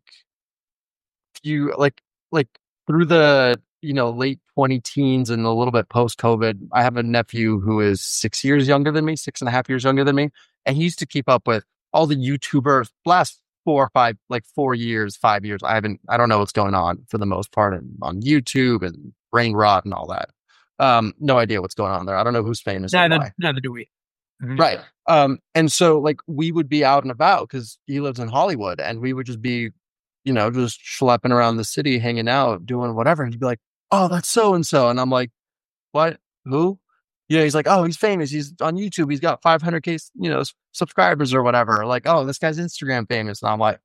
you like like through the you know late twenty teens and a little bit post COVID. I have a nephew who is six years younger than me, six and a half years younger than me, and he used to keep up with all the YouTubers. Last four or five, like four years, five years. I haven't. I don't know what's going on for the most part in, on YouTube and brain rot and all that. Um, no idea what's going on there. I don't know who's famous. and why. Neither, neither do we. Right. Um, and so like we would be out and about because he lives in Hollywood and we would just be, you know, just schlepping around the city, hanging out, doing whatever. And he'd be like, "Oh, that's so and so." And I'm like, "What? Who?" Yeah, he's like, "Oh, he's famous. He's on YouTube. He's got five hundred K, you know, s- subscribers or whatever." Like, "Oh, this guy's Instagram famous." And I'm like,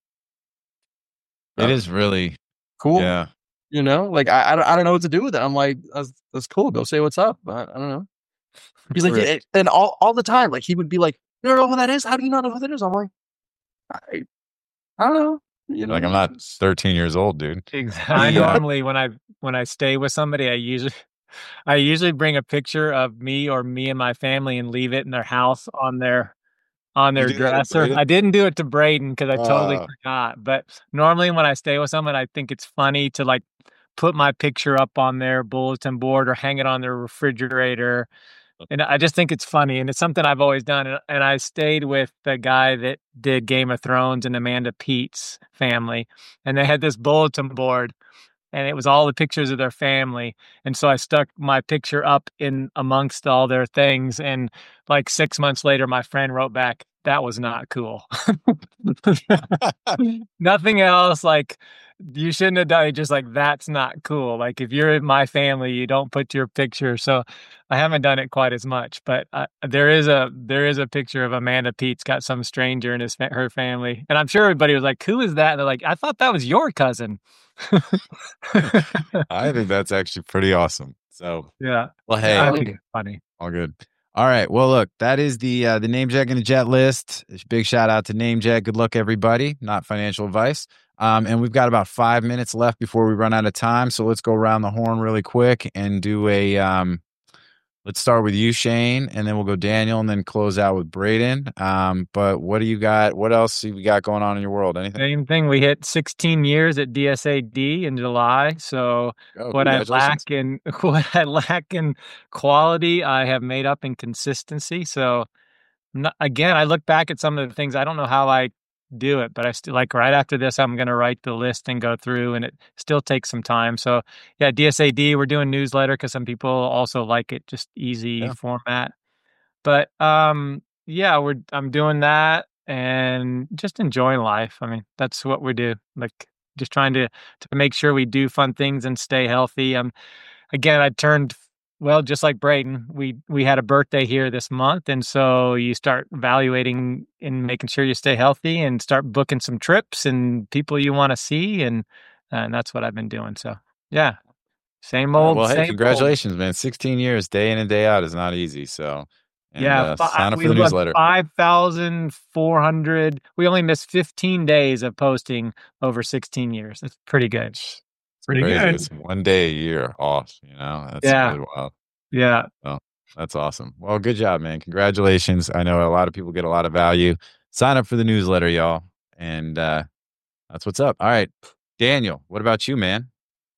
It is really "Cool." yeah. You know, like I, I, don't, I don't know what to do with it. I'm like, that's, that's cool. Go say what's up. I, I don't know. He's like, Right. "Yeah," and all, all the time, like he would be like, "You don't know who that is? How do you not know who that is?" I'm like, I, I don't know. You know, Like I'm not thirteen years old, dude. Exactly. I Yeah. normally when I when I stay with somebody, I usually I usually bring a picture of me or me and my family and leave it in their house on their on You their do that to dresser. Braden? I didn't do it to Braden because I totally Ah. forgot. But normally when I stay with someone, I think it's funny to like put my picture up on their bulletin board or hang it on their refrigerator. And I just think it's funny, and it's something I've always done. And, and I stayed with the guy that did Game of Thrones and Amanda Pete's family, and they had this bulletin board, and it was all the pictures of their family. And so I stuck my picture up in amongst all their things. And like six months later, my friend wrote back, "That was not cool." Nothing else. Like you shouldn't have done it. Just like, that's not cool. Like, if you're in my family, you don't put your picture. So I haven't done it quite as much, but uh, there is a there is a picture of Amanda Pete's got some stranger in his fa- her family, and I'm sure everybody was like, "Who is that?" And they're like, "I thought that was your cousin." I think that's actually pretty awesome. So Yeah. well, hey, I think it's funny. all good. All right. Well, look, that is the uh, the Name Check and the Jet list. Big shout out to Name Check. Good luck, everybody. Not financial advice. Um, and we've got about five minutes left before we run out of time. So let's go around the horn really quick and do a. Um, let's start with you, Shane, and then we'll go Daniel, and then close out with Braden. Um, but what do you got? What else have you got going on in your world? Anything? Same thing. We hit sixteen years at D S A D in July. So Oh, what I congratulations. lack in what I lack in quality, I have made up in consistency. So not, again, I look back at some of the things. I don't know how I do it, but I still like right after this, I'm going to write the list and go through, and it still takes some time. So yeah, D S A D, we're doing newsletter because some people also like it, just easy Yeah. format. But um, yeah, we're I'm doing that and just enjoying life. I mean, that's what we do. Like, just trying to to make sure we do fun things and stay healthy. Um, again, I turned well, just like Braden. We we had a birthday here this month, and so you start evaluating and making sure you stay healthy, and start booking some trips and people you want to see, and and that's what I've been doing. So yeah, same Uh, old. well, same hey, old. congratulations, man. sixteen years, day in and day out is not easy. So, and, Yeah, uh, fi- sign up we for the left newsletter. five thousand four hundred. We only missed fifteen days of posting over sixteen years. That's pretty good. Pretty Crazy. good. It's one day a year off, you know? That's Yeah. really wild. Yeah. Oh, that's awesome. Well, good job, man. Congratulations. I know a lot of people get a lot of value. Sign up for the newsletter, y'all. And uh, that's what's up. All right. Daniel, what about you, man?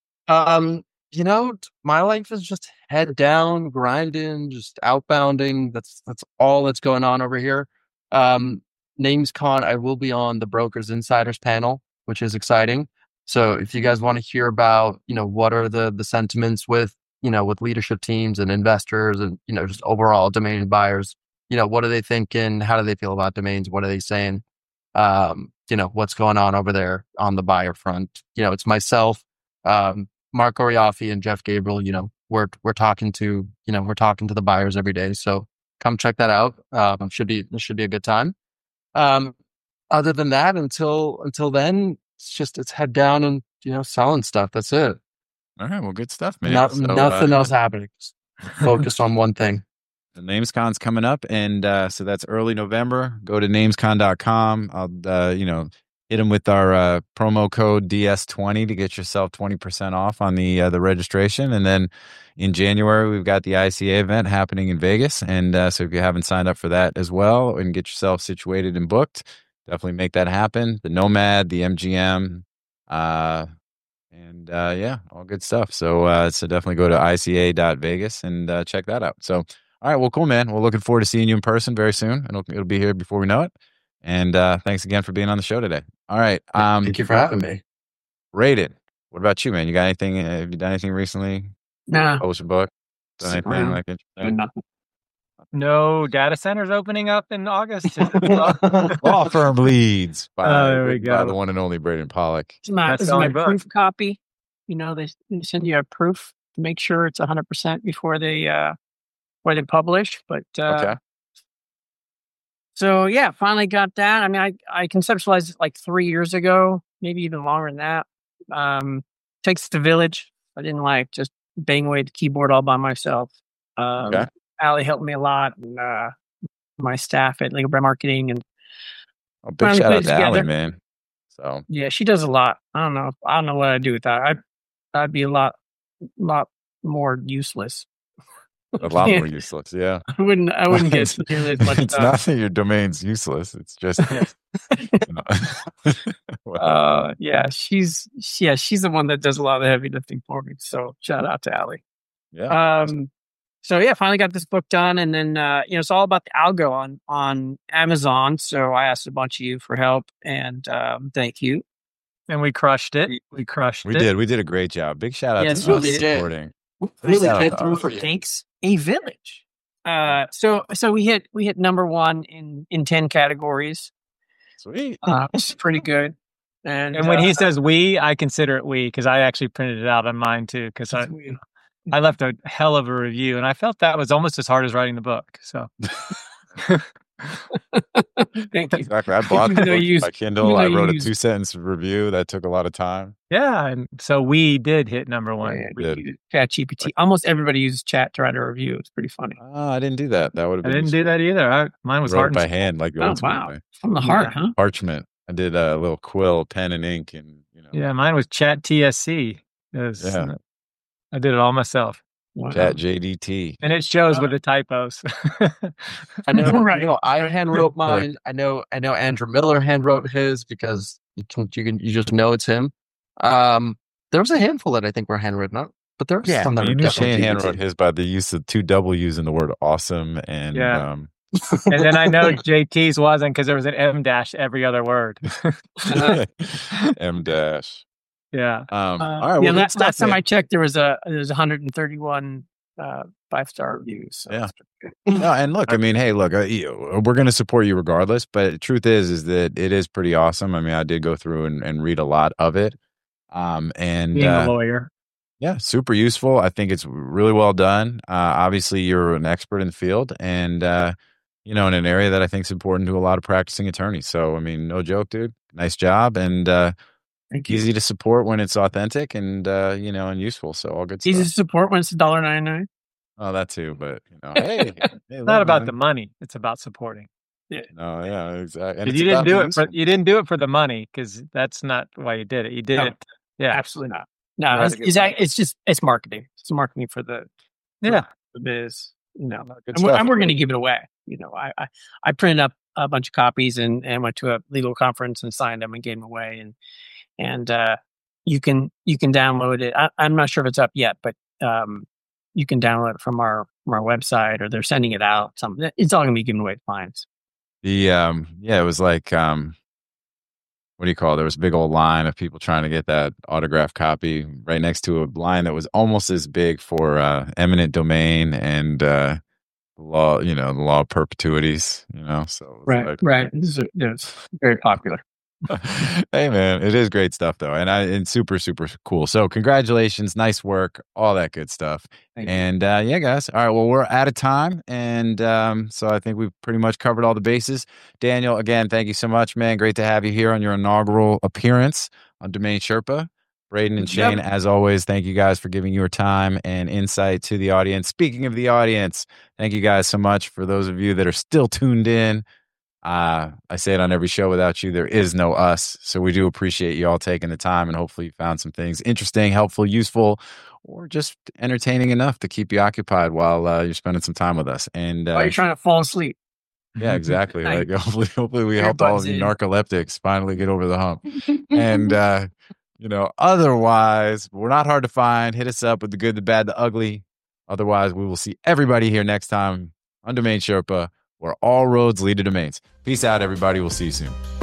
Um, you know, t- my life is just head down, grinding, just outbounding. That's that's all that's going on over here. Um, NamesCon, I will be on the Brokers Insiders panel, which is exciting. So if you guys want to hear about, you know, what are the the sentiments with, you know, with leadership teams and investors and, you know, just overall domain buyers, you know, what are they thinking? How do they feel about domains? What are they saying? Um, you know, what's going on over there on the buyer front? You know, it's myself, um, Mark Oriafi and Jeff Gabriel. You know, we're we're talking to, you know, we're talking to the buyers every day. So come check that out. Um, should be it should be a good time. Um, other than that, until until then, it's just it's head down and, you know, selling stuff. That's it. All right. Well, good stuff, man. Not, So, nothing uh, else happening. Just focused on one thing. The NamesCon's coming up, and uh, so that's early November. Go to namescon dot com. I'll, uh, you know, hit them with our uh, promo code D S twenty to get yourself twenty percent off on the uh, the registration. And then in January, we've got the I C A event happening in Vegas. And uh, so if you haven't signed up for that as well and get yourself situated and booked, definitely make that happen. The Nomad, the M G M, uh, and uh, yeah, all good stuff. So, uh, so definitely go to I C A dot Vegas and uh, check that out. So, all right, well, cool, man. We're looking forward to seeing you in person very soon. It'll, it'll be here before we know it. And uh, thanks again for being on the show today. All right. Um, Thank you for having me. Rated. What about you, man? You got anything? uh, Have you done anything recently? Nah. Publish a book? Done anything Around. like it? Nothing. No data centers opening up in August. Law firm leads by, Oh, there we by go. the one and only Braden Pollock. This is my, That's this is the my only book. proof copy. You know, they, they send you a proof to make sure it's one hundred percent before they uh, before they publish. But uh, Okay. so yeah, finally got that. I mean, I I conceptualized it like three years ago, maybe even longer than that. Um, takes the village. I didn't like just bang away at the keyboard all by myself. Um, Okay. Allie helped me a lot, and uh, my staff at Legal Brand Marketing, and Oh, big Finally shout put out it to Allie, together. man. So, yeah, she does a lot. I don't know. I don't know what I'd do without her. I'd I'd be a lot lot more useless. a lot Yeah. more useless. Yeah. I wouldn't I wouldn't get It's- nearly as much it's done. not that your domain's useless. It's just. you know. Well, Uh, yeah, she's yeah, she's the one that does a lot of the heavy lifting for me. So shout out to Allie. yeah. Um, so yeah, finally got this book done, and then uh, you know it's all about the algo on on Amazon. So I asked a bunch of you for help, and um, thank you. And we crushed it. We crushed We it. did. We did a great job. Big shout out Yes, to we us did. supporting. Really Shout out came to through us. for you. Thanks a village. Uh, so so we hit we hit number one in in ten categories. Sweet. Uh, which is pretty good. And, And when uh, he says we, I consider it we because I actually printed it out on mine too because I, I left a hell of a review and I felt that was almost as hard as writing the book. So thank you. Exactly. I bought Even the though book you use- by Kindle. even I though you wrote a use- two sentence review that took a lot of time. yeah, and so we did hit number one. Yeah, We did. use Chat G P T. Almost everybody uses chat to write a review. It's pretty funny. Oh, I didn't do that. That would have I been. didn't do that either. I, mine was Wrote hard it by and hand, like the Oh, old school wow. way. From the heart, huh? Parchment. I did a little quill, pen, and ink, and you know, yeah, mine was Chat T S C. It was- Yeah. I did it all myself, Wow. Chat J D T. and it shows with the typos. I know, Right. you know, I hand wrote mine. I know, I know Andrew Miller hand wrote his because you can, you can, you just know it's him. Um, there was a handful that I think were handwritten up, but there was Yeah, some that You were knew definitely Shane hand G P T. wrote his by the use of two W's in the word awesome, and Yeah. um, And then I know J T's wasn't because there was an M dash every other word. M dash. yeah. Um, Uh, all right. yeah, Well, good last, stuff, last time man. I checked, there was a there was one hundred thirty-one uh, five star reviews. So Yeah. that's pretty good. No, and look, I mean, hey, look, uh, you, we're going to support you regardless. But the truth is, is that it is pretty awesome. I mean, I did go through and, and read a lot of it, um, and Being uh, a lawyer. yeah, super useful. I think it's really well done. Uh, obviously, you're an expert in the field, and uh, you know, in an area that I think is important to a lot of practicing attorneys. So, I mean, no joke, dude. Nice job, and uh, Thank you. easy to support when it's authentic and uh, you know, and useful. So, all good Easy stuff. to support when it's one dollar ninety-nine. Oh, that too. But you know, hey, hey, It's not look, about man. the money. It's about supporting. No, yeah, exactly. And 'Cause it's you didn't about do the it for useful. you didn't do it for the money because that's not why you did it. You did No. it. Yeah. Absolutely not. No, Right. it's, it's, act- it's just it's marketing. It's marketing for the Yeah. the biz. You know, Good and we're, stuff. and we're going to give it away. You know, I, I I printed up a bunch of copies and and went to a legal conference and signed them and gave them away. And and uh, you can you can download it. I, I'm not sure if it's up yet, but um, you can download it from our from our website, or they're sending it out. Something it's all going to be given away to clients. The um yeah, it was like um what do you call it? There was a big old line of people trying to get that autographed copy right next to a line that was almost as big for uh eminent domain and uh law, you know, the law of perpetuities, you know. So it was Right, like- right. This is it's very popular. Hey man, it is great stuff though. And I and super, super cool. So congratulations, nice work, all that good stuff. Thank you. And uh, yeah, guys. All right. Well, we're out of time. And um, so I think we've pretty much covered all the bases. Daniel, again, thank you so much, man. Great to have you here on your inaugural appearance on Domain Sherpa. Braden and Shane, Yep. as always, thank you guys for giving your time and insight to the audience. Speaking of the audience, thank you guys so much for those of you that are still tuned in. Uh, I say it on every show, without you, there is no us. So we do appreciate you all taking the time, and hopefully you found some things interesting, helpful, useful, or just entertaining enough to keep you occupied while uh, you're spending some time with us. And uh, While you're trying to fall asleep. yeah, exactly. Nice. Like hopefully, hopefully we Your helped all butt's of you in. narcoleptics finally get over the hump. And uh, you know, otherwise, we're not hard to find. Hit us up with the good, the bad, the ugly. Otherwise, we will see everybody here next time on Domain Sherpa, where all roads lead to domains. Peace out, everybody. We'll see you soon.